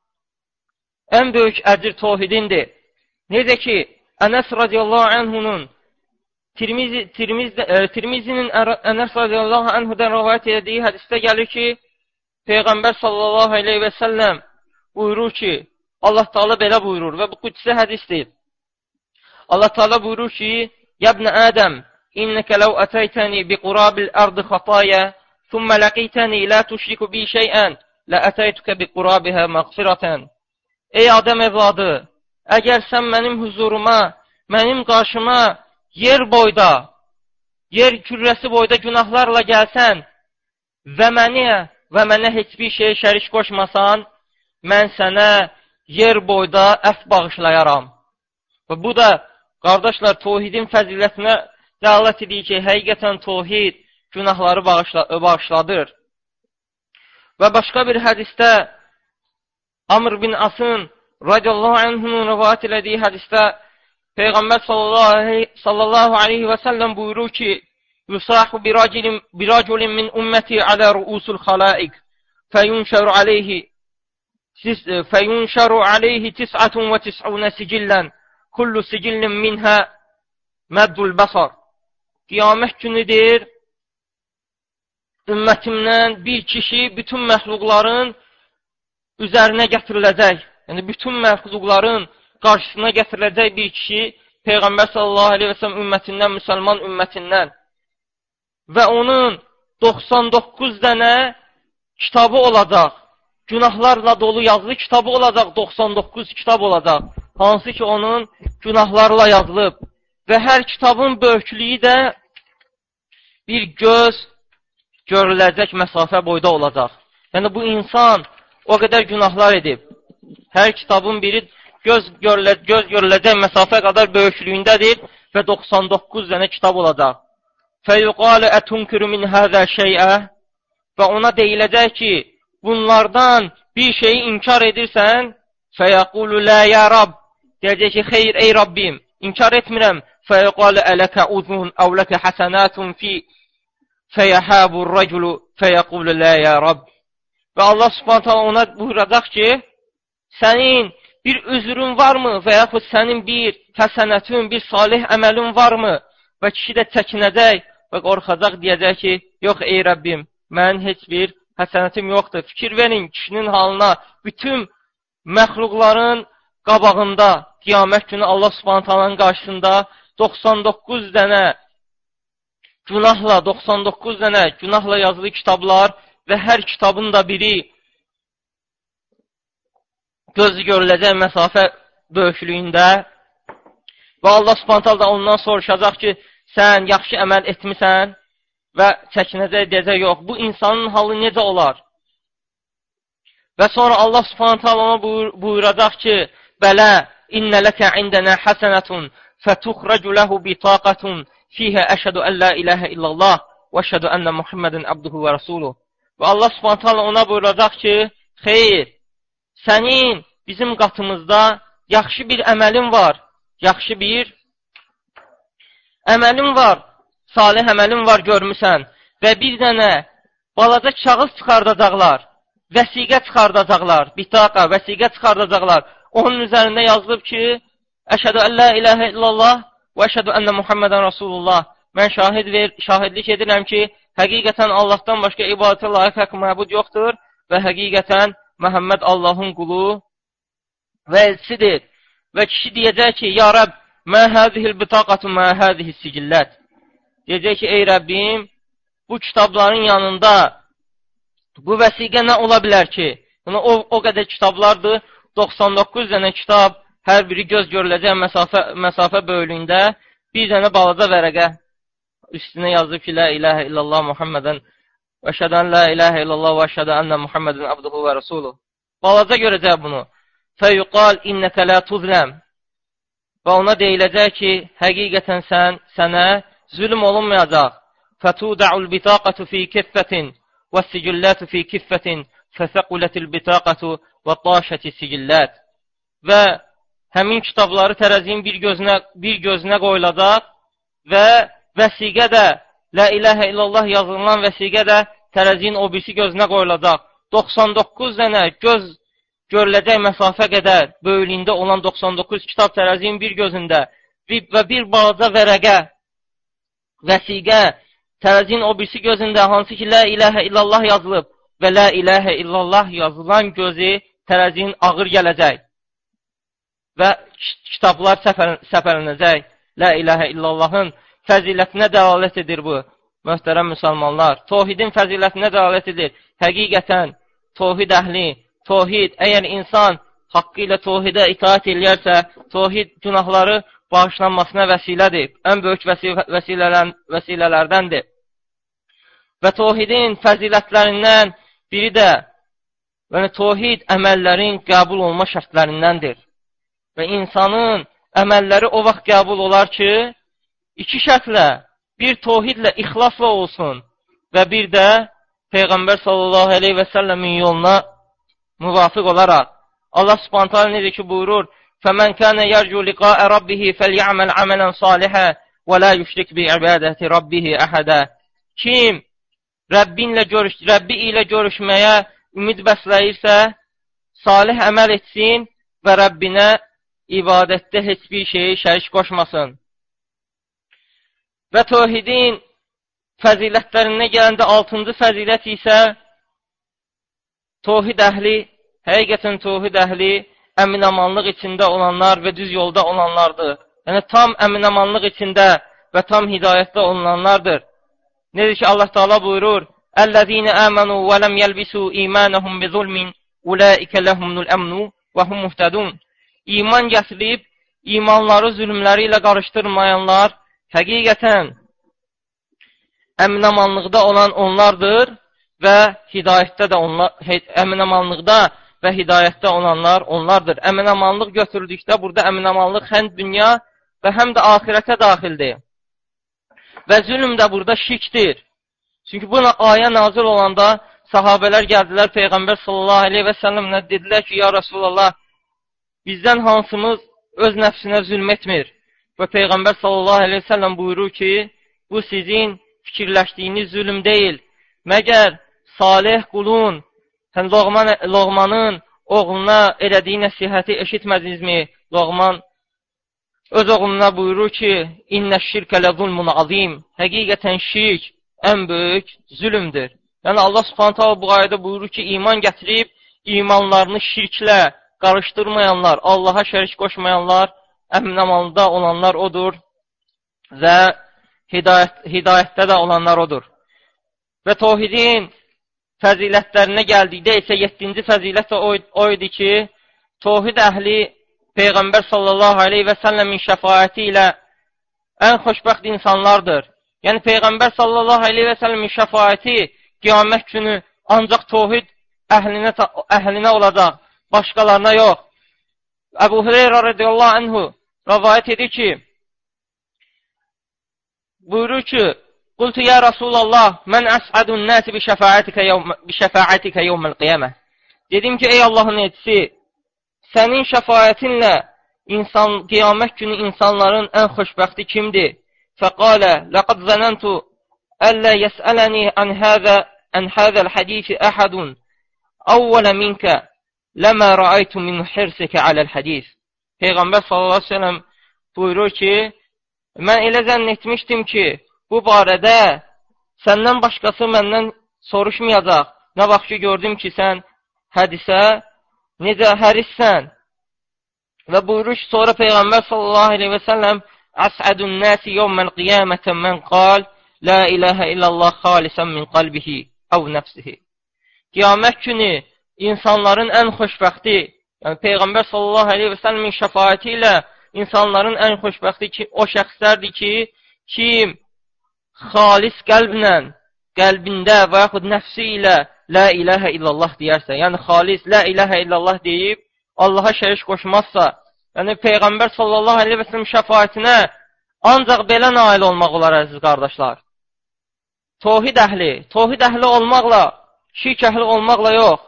Ən böyük əcr təvhidindir. Necə ki, Ənəs radiyallahu anhunun Tirmizi, Tirmiz, e, Tirmizinin Ənəs radiyallahu anhudan rəvayət etdiyi hədisdə gəlir ki, Peyğəmbər sallallahu aleyhi və səlləm buyurur ki, Allah Teala belə buyurur və bu qudsi hədisdir. Allah Teala buyurur ki, "Yabna Adəm, innəkə ləv ətəytəni bi qurabil ardı xataya, thumma laqitəni la tuşriku bi şey'ən, la ətəytukə bi qurabihə məğfirətən." Ey Adəm evladı, əgər sən mənim huzuruma, mənim qarşıma yer boyda, yer kürrəsi boyda günahlarla gəlsən və məni və mənə heç bir şey şərik qoşmasan, mən sənə yer boyda əf bağışlayaram. Və bu da, qardaşlar, təvhidin fəzilətinə dəlalət edir ki, həqiqətən təvhid günahları bağışla bağışladır. Və başqa bir hədisdə Amr bin Asın radiyallahu anhunun rivayət elədiyi hədisdə Peyğəmbər sallallahu aleyhi və səlləm buyurur ki, Yusahu biraculin min ümməti alə ruusul xalaik fəyunşəru aleyhi fəyunşəru aleyhi tis'atun və tis'unə sicillən kullu sicillin minhə məddul basar. Qiyamət günüdür, ümmətimdən bir kişi bütün məxluqların üzərinə gətiriləcək. Yəni, bütün məxluqların qarşısına gətiriləcək bir kişi Peyğəmbər sallallahu aleyhi və səlləm ümmətindən, müsəlman ümmətindən və onun doxsan doqquz dənə kitabı olacaq. Günahlarla dolu yazılı kitabı olacaq, doxsan doqquz kitab olacaq. Hansı ki, onun günahlarla yazılıb. Və hər kitabın böyüklüyü də bir göz görüləcək məsafə boyda olacaq. Yəni, bu insan o qədər günahlar edib. Hər kitabın biri göz, görülə, göz görüləcək məsafə qədər böyüklüyündədir və doxsan doqquz dənə kitab olacaq. فَيُقَالَ أَتُنْكِرُ مِنْ هَذَا شَيْئًا Və ona deyiləcək ki, bunlardan bir şeyi inkar edirsən, فَيَقُولُ لَا يَا رَبْ Deyəcək ki, xeyr, ey Rabbim, inkar etmirəm. فَيُقَالَ أَلَكَ أُذُنْ أَوْ لَكَ حَسَنَاتٌ فِي فَيَحَابُ الرَّجُلُ فَيَقُولُ لَا يَا رَبْ Və Allah subhanətə ona buyuracaq ki, sənin bir üzrün varmı və yaxud sənin bir həsənətin, bir salih əməlin varmı? Və kişi də çəkinəcək və qorxacaq, deyəcək ki, yox ey Rəbbim, mənim heç bir həsənətim yoxdur. Fikir verin kişinin halına, bütün məxluqların qabağında, qiyamət günü Allah subhanətənin qarşısında doxsan doqquz dənə günahla, doxsan doqquz dənə günahla yazılı kitablar və hər kitabın da biri gözü görüləcək məsafə böyüklüyündə və Allah subhanətələ ondan soruşacaq ki, sən yaxşı əməl etmisən və çəkinəcək, deyəcək, yox, bu insanın halı necə olar? Və sonra Allah subhanətələ ona buyur, buyuracaq ki, bələ, innə ləkə indənə həsənətun fətuxrəcu ləhu bitaqətun fiyhə əşhədu ən la iləhə illallah və əşhədu ənə Muhammedin abduhu və rasuluh. Və Allah subhanətələ ona buyuracaq ki, xeyr, sənin bizim qatımızda yaxşı bir əməlin var, yaxşı bir əməlin var, salih əməlin var görmüsən və bir dənə balaca kağız çıxardacaqlar, vəsiqə çıxardacaqlar, bitaqa, vəsiqə çıxardacaqlar. Onun üzərində yazılıb ki, əşhədu ən la iləhə illallah və əşhədu ənə Muhammedən Rasulullah. Mən şahid ver, şahidlik edirəm ki, həqiqətən Allahdan başqa ibadətə layiq haqq məbud yoxdur və həqiqətən Məhəmməd Allahın qulu və elçisidir. Və kişi deyəcək ki, ya Rəbb, mə həzihil bitaqatu mə həzihil sicillət. Deyəcək ki, ey Rəbbim, bu kitabların yanında bu vəsiqə nə ola bilər ki? Yəni, o, o qədər kitablardır, doxsan doqquz dənə kitab, hər biri göz görüləcək məsafə, məsafə böyüklüyündə bir dənə balaca vərəqə üstünə yazıb ki, la iləhə illallah Muhammedən və əşhədən la iləhə illallah və əşhədə ənə Muhammedin abduhu və rasuluh. Balaca görəcək bunu. Fəyuqal innəkə lə tuzləm. Və ona deyiləcək ki, həqiqətən sən, sənə zülm olunmayacaq. Fətudə'ul bitaqatu fi kiffətin və sicillətu fi kiffətin fəsəqulətil bitaqatu və taşəti sicillət. Və həmin kitabları tərəziyin bir gözünə, bir gözünə qoyulacaq və vəsiqə də, la iləhə illallah yazılan vəsiqə də tərəziyin o birisi gözünə qoyulacaq. doxsan doqquz dənə göz görüləcək məsafə qədər böyüklüyündə olan doxsan doqquz kitab tərəziyin bir gözündə və bir balaca vərəqə, vəsiqə tərəziyin o birisi gözündə, hansı ki, la iləhə illallah yazılıb və la iləhə illallah yazılan gözü tərəziyin ağır gələcək və kitablar səfər, səfərlənəcək. La iləhə illallahın fəzilətinə dəlalət edir bu, möhtərəm müsəlmanlar. Tohidin fəzilətinə dəlalət edir. Həqiqətən, tohid əhli, tohid, əgər insan haqqı ilə tohidə itaat eləyərsə, tohid günahları bağışlanmasına vəsilədir. Ən böyük vəsilələrdəndir. Və tohidin fəzilətlərindən biri də yəni, tohid əməllərin qəbul olma şərtlərindəndir. Və insanın əməlləri o vaxt qəbul olar ki, iki şərtlə, bir tohidlə, ixlasla olsun və bir də Peyğəmbər sallallahu aleyhi və səlləmin yoluna müvafiq olaraq. Allah subhanahu taala necə ki buyurur: "Fəmən kana yercu liqa'a rabbih fely'amal amalan salihan və la yushrik bi ibadati rabbih ahada." Kim Rəbbinlə görüş, Rəbbi ilə görüşməyə ümid bəsləyirsə, salih əməl etsin və Rəbbinə ibadətdə heç bir şeyi şərik qoşmasın. Və tövhidin fəzilətlərinə gələndə altıncı fəzilət isə tövhid əhli, həqiqətən tövhid əhli əmin-amanlıq içində olanlar və düz yolda olanlardır. Yəni tam əmin-amanlıq içində və tam hidayətdə olanlardır. Necə ki Allah Teala buyurur: "Ellezine amanu ve lem yelbisu imanahum bi zulmin ulaika lehumul emnu ve hum muhtedun." İman gətirib imanları zülmləri ilə qarışdırmayanlar həqiqətən əmin-amanlıqda olan onlardır və hidayətdə də onlar, əmin-amanlıqda və hidayətdə olanlar onlardır. Əmin-amanlıq götürdükdə burada əmin-amanlıq həm dünya və həm də axirətə daxildir. Və zülm də burada şirkdir. Çünki buna ayə nazil olanda sahabələr gəldilər Peyğəmbər sallallahu aleyhi və səlləmlə dedilər ki, ya Rasulallah, bizdən hansımız öz nəfsinə zülm etmir? Və Peyğəmbər sallallahu aleyhi və səlləm buyurur ki, bu sizin fikirləşdiyiniz zülm deyil. Məgər salih qulun, sən Loğman, Loğmanın oğluna elədiyi nəsihəti eşitmədinizmi? Loğman öz oğluna buyurur ki, İnnə şirkə lə zulmun azim. Həqiqətən şirk ən böyük zülümdür. Yəni Allah subhanahu taala bu ayədə buyurur ki, iman gətirib imanlarını şirklə qarışdırmayanlar, Allaha şərik qoşmayanlar, əmin-amanlıqda olanlar odur və hidayət, hidayətdə də olanlar odur. Və tövhidin fəzilətlərinə gəldikdə isə yeddinci fəzilət o, o idi ki, tövhid əhli Peyğəmbər sallallahu aleyhi və səlləmin şəfaəti ilə ən xoşbəxt insanlardır. Yəni Peyğəmbər sallallahu aleyhi və səlləmin şəfaəti qiyamət günü ancaq tövhid əhlinə, əhlinə olacaq, başqalarına yox. Əbu Hüreyrə radiyallahu anhu rəvayət edir ki, buyurur ki, Qultu ya Rasulallah, mən əsədun nəsi bi şəfəətikə yevməl qiyamə. Dedim ki, ey Allahın elçisi, sənin şəfaətinlə insan, qiyamət günü insanların ən xoşbəxti kimdir? Fəqalə, ləqad zənəntu əllə yəsələni ən həzəl hədisi əhədun əvvələ minkə ləmə rəaytu min hirsikə aləl hədis. Peyğəmbər sallallahu aleyhi ve sellem buyurur ki, mən elə zənn etmişdim ki, bu barədə səndən başqası məndən soruşmayacaq. Nə vaxt ki, gördüm ki, sən hədisə necə hərissən. Və buyurur ki, sonra Peyğəmbər sallallahu aleyhi və səlləm Əsədun nəsi yevməl qiyamətən mən qal La iləhə illallah xalisən min qalbihi əv nəfsihi. Qiyamət günü insanların ən xoşbəxti, yəni Peyğəmbər sallallahu aleyhi və səlləmin şəfaəti ilə insanların ən xoşbəxti ki, o şəxslərdir ki, kim xalis qəlblə, qəlbində və yaxud nəfsi ilə La iləhə illallah deyərsə, yəni xalis La iləhə illallah deyib, Allaha şərik qoşmazsa, yəni Peyğəmbər sallallahu aleyhi və səlləm şəfaətinə ancaq belə nail olmaq olar, əziz qardaşlar. Tövhid əhli, tövhid əhli olmaqla, şirk əhli olmaqla yox.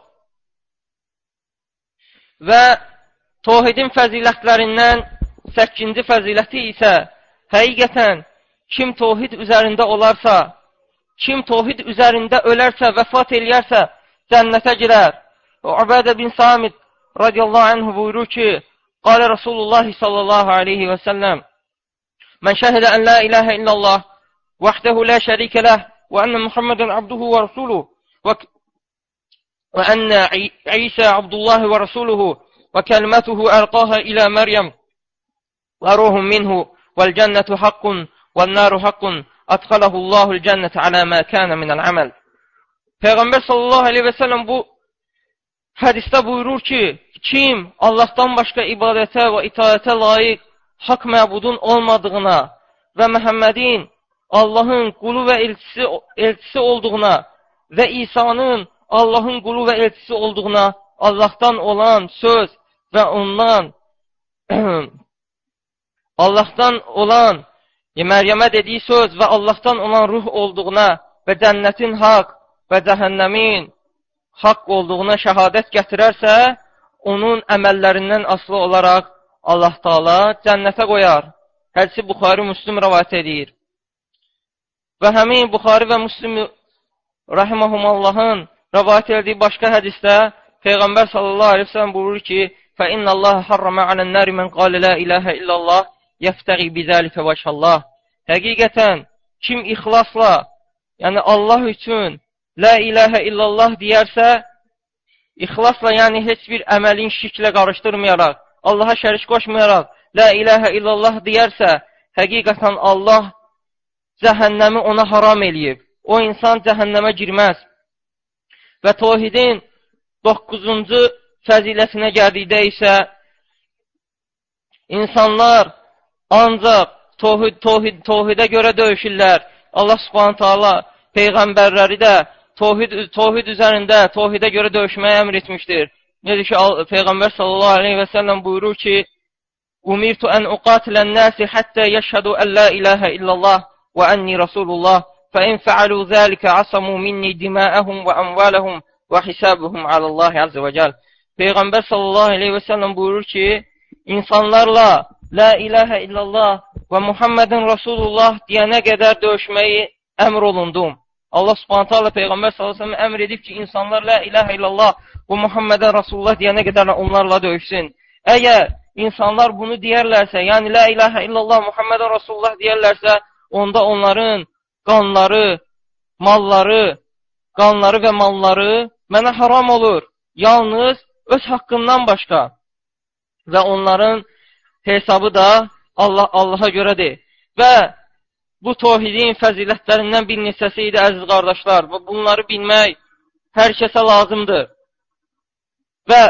Və tövhidin fəzilətlərindən səkkinci fəziləti isə həqiqətən kim tövhid üzərində olarsa, kim tövhid üzərində ölərsə, vəfat eləyərsə, cənnətə girər. Ubədə bin Samit radiyallahu anhu buyurur ki, qalə Rasulullah sallallahu aleyhi və səlləm, mən şəhidə ən la iləhə illallah, vəhdəhu la şərikə ləh, və ənə Muhammedən abduhu və rasuluhu, və ənə İsə abdullahi və rasuluhu, və kəlmətuhu əlqahə ilə Məryəm, və ruhun minhu, vəl cənnətu haqqun, vəl naru haqqun, adxalahullahu l-cənnətə alə mə kənə minəl əməl. Peyğəmbər sallallahu aleyhi və səlləm bu hədisdə buyurur ki, kim Allahdan başqa ibadətə və itaətə layiq haqq məbudun olmadığına və Məhəmmədin Allahın qulu və elçisi, elçisi olduğuna və İsa'nın Allahın qulu və elçisi olduğuna Allahdan olan söz və ondan Allahdan olan Məryəmə dediyi söz və Allahdan olan ruh olduğuna və cənnətin haqq və cəhənnəmin haqq olduğuna şəhadət gətirərsə, onun əməllərindən asılı olaraq Allah Taala cənnətə qoyar. Hədisi Buxari Müslim rəvayət edir. Və həmin Buxari və Müslim rahimahullahın rəvayət etdiyi başqa hədisdə Peyğəmbər sallallahu əleyhi və səlləm buyurur ki: "Fə innallaha harrama alan-nari men qala la ilaha illallah yəftəği bizəlikə vəchallah." Həqiqətən kim ixlasla, yəni Allah üçün la ilaha illallah deyərsə, ixlasla, yəni heç bir əməlin şirklə qarışdırmayaraq, Allaha şərik qoşmayaraq la ilaha illallah deyərsə, həqiqətən Allah cəhənnəmi ona haram eləyib. O insan cəhənnəmə girməz. Və tövhidin doqquzuncu fəzilətinə gəldikdə isə insanlar ancaq tövhid, tövhid, tövhidə görə döyüşürlər. Allah Subhanahu taala peyğəmbərləri də tövhid, tövhid üzərində tövhidə görə döyüşməyə əmr etmişdir. Necə ki, Peyğəmbər sallallahu aleyhi və səlləm buyurur ki: "Umirtu an uqatilan nasi hatta yashhadu an la ilaha illallah və anni rasulullah, fa in fa'alu zalika asamu minni dima'ahum və amwalahum və hisabuhum alallahi azza və cəl." Peyğəmbər sallallahu aleyhi və səlləm buyurur ki, insanlarla la ilaha illallah və Muhammedin rasulullah deyənə qədər döyüşməyi əmr olundum. Allah Subhanahu taala Peyğəmbər sallallahu əleyhi və səlləm əmr edib ki, insanlar la ilaha illallah və Muhammedən Rasulullah deyənə qədər onlarla döyüşsün. Əgər insanlar bunu deyərlərsə, yəni la ilaha illallah Muhammedən Rasulullah deyərlərsə, onda onların qanları, malları, qanları və malları mənə haram olur. Yalnız öz haqqından başqa. Və onların hesabı da Allah Allaha görədir. Və bu tövhidin fəzilətlərindən bir neçəsi idi, əziz qardaşlar. Və bunları bilmək hər kəsə lazımdır. Və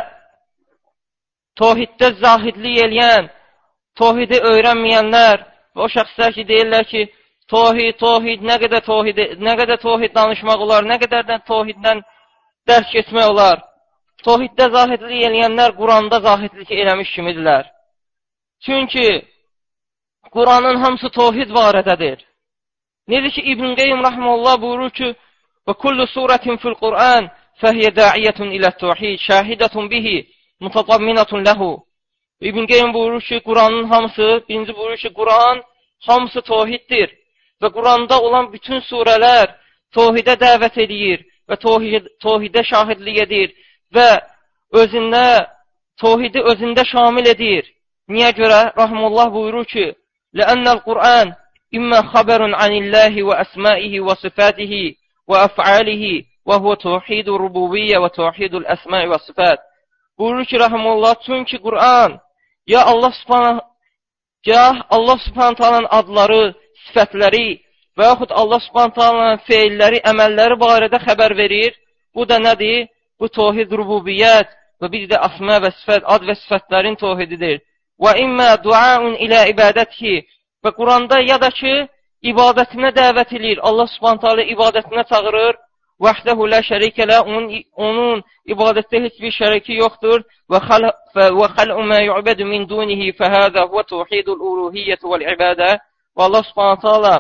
tövhiddə zahidlik eləyən, tövhidi öyrənməyənlər və o şəxslər ki, deyirlər ki, tövhid, tövhid, nə qədər tövhid, nə qədər tövhid danışmaq olar, nə qədər də tövhiddən dərk etmək olar. Tövhiddə zahidlik eləyənlər Quranda zahidlik eləmiş kimidirlər. Çünki Quranın hamısı tövhid barədədir. Necə ki, İbn Qeym rahimehullah buyurur ki: "Və kullu suratin fil Quran fəhiyə da'iyyətun ilə tövhid, şahidətun bihi, mutadamminatun ləhu." İbn Qeym buyurur ki, Quranın hamısı, birinci buyurur ki, Quran hamısı tövhiddir. Və Quranda olan bütün surələr tövhidə dəvət edir və tövhid, tövhidə şahidlik edir və özündə, tövhidi özündə şamil edir. Niyə görə? Rahimullah buyurur ki, لأن القرآن إما خبر عن الله وأسمائه وصفاته وأفعاله وهو توحيد الربوبية وتوحيد الأسماء والصفات. Buyurur ki, rahimullah, çünki Quran ya Allah subhanahu ya Allah subhanahu taalanın adları, sifətləri və yaxud Allah subhanahu taalanın feilləri, əməlləri barədə xəbər verir. Bu da nədir? Bu tövhid rububiyyət və bir də əsma və sifət, ad və sifətlərin tövhididir. Və immə duaun ilə ibadətihi və Quranda ya da ki, ibadətinə dəvət edir. Allah subhanahu taala ibadətinə çağırır. Vəhdəhu la şərikə lə, onun, onun ibadətdə heç bir şəriki yoxdur. Və xəl'u mə yu'bədu min dunihi fəhəzə və tevhidul uluhiyyəti vəl ibadə. Və Allah subhanahu taala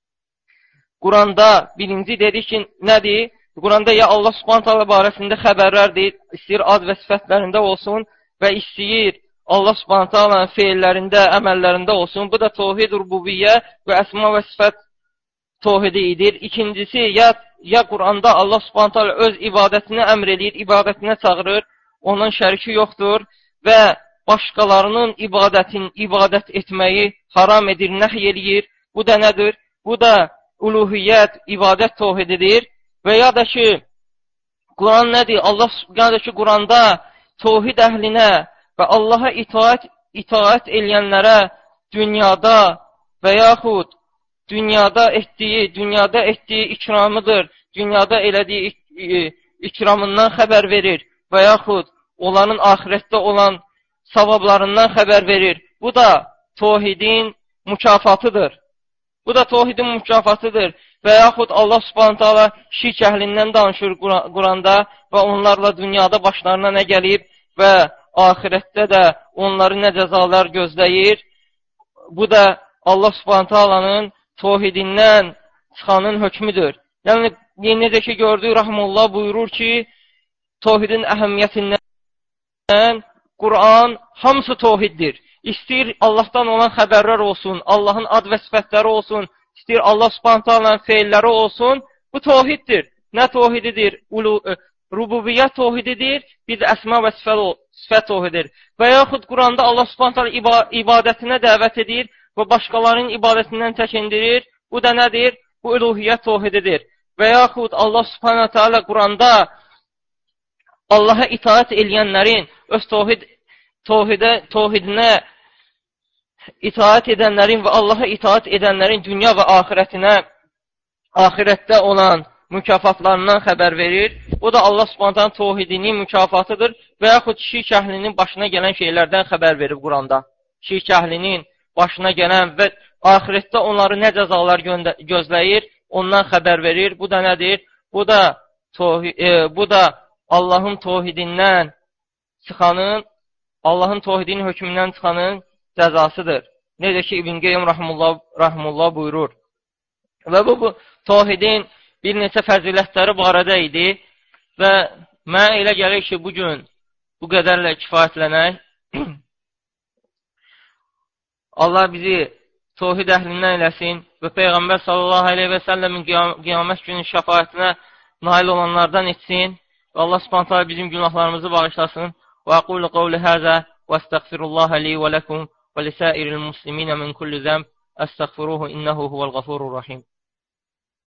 Quranda birinci dedi ki, nədir? Quranda ya Allah subhanahu taala barəsində xəbərlərdir, istəyir ad və sifətlərində olsun və istəyir Allah subhanahu taalanın feillərində, əməllərində olsun. Bu da tövhid rububiyyə və əsma və sifət tövhidi idir. İkincisi, ya, ya Quranda Allah subhanahu taala öz ibadətini əmr edir, ibadətinə çağırır, onun şəriki yoxdur və başqalarının ibadətin, ibadət etməyi haram edir, nəhy eləyir. Bu da nədir? Bu da uluhiyyət, ibadət tövhididir. Və ya da ki, Quran nədir? Allah ya da ki, Quranda tövhid əhlinə və Allaha itaət, itaət eləyənlərə dünyada və yaxud dünyada etdiyi, dünyada etdiyi ikramıdır, dünyada elədiyi ikramından xəbər verir və yaxud onların axirətdə olan savablarından xəbər verir. Bu da tövhidin mükafatıdır. Bu da tövhidin mükafatıdır. Və yaxud Allah subhanahu taala şirk əhlindən danışır Quranda və onlarla dünyada başlarına nə gəlib və axirətdə də onları nə cəzalar gözləyir. Bu da Allah subhanahu taalanın tövhidindən çıxanın hökmüdür. Yəni, necə ki, gördük, Rahmanullah buyurur ki, tohidin əhəmiyyətindən Quran hamısı tohiddir. İstəyir Allahdan olan xəbərlər olsun, Allahın ad və sifətləri olsun, istəyir Allah subhanətə alanın feilləri olsun, bu tohiddir. Nə tohididir? Rububiyyət tohididir, bir də əsma və sifət tohididir. Və yaxud Quranda Allah subhanətə alə ibadətinə dəvət edir və başqalarının ibadətindən çəkindirir. Bu da nədir? Bu üluhiyyət tohididir. Və yaxud Allah subhanətə alə Quranda Allaha itaat eləyənlərin öz tohid, tohidə, tohidinə itaat edənlərin və Allaha itaat edənlərin dünya və axirətinə, axirətdə olan mükafatlarından xəbər verir. Bu da Allah subhanətən tohidinin mükafatıdır və yaxud şirk əhlinin başına gələn şeylərdən xəbər verib Quranda. Şirk əhlinin başına gələn və axirətdə onları nə cəzalar gözləyir, ondan xəbər verir. Bu da nədir? Bu da, tohi, e, bu da Allahın tohidindən çıxanın, Allahın tohidinin hökmündən çıxanın cəzasıdır. Necə ki, İbn Qeym Rahimullah, Rahimullah buyurur. Və bu, bu tohidin bir neçə fəzilətləri barədə idi və mənə elə gəlir ki, bugün bu qədərlə kifayətlənək. Allah bizi tohid əhlindən eləsin və Peyğəmbər sallallahu aleyhi və səlləmin qiyamət günün şəfaətinə nail olanlardan etsin və Allah subhanətə bizim günahlarımızı bağışlasın. Və aqulu qavli həzə və əstəğfirullaha li və ləkum və lisəiril musliminə min kulli zəmb əstəğfiruhu innəhu huvəl qafurur rahim.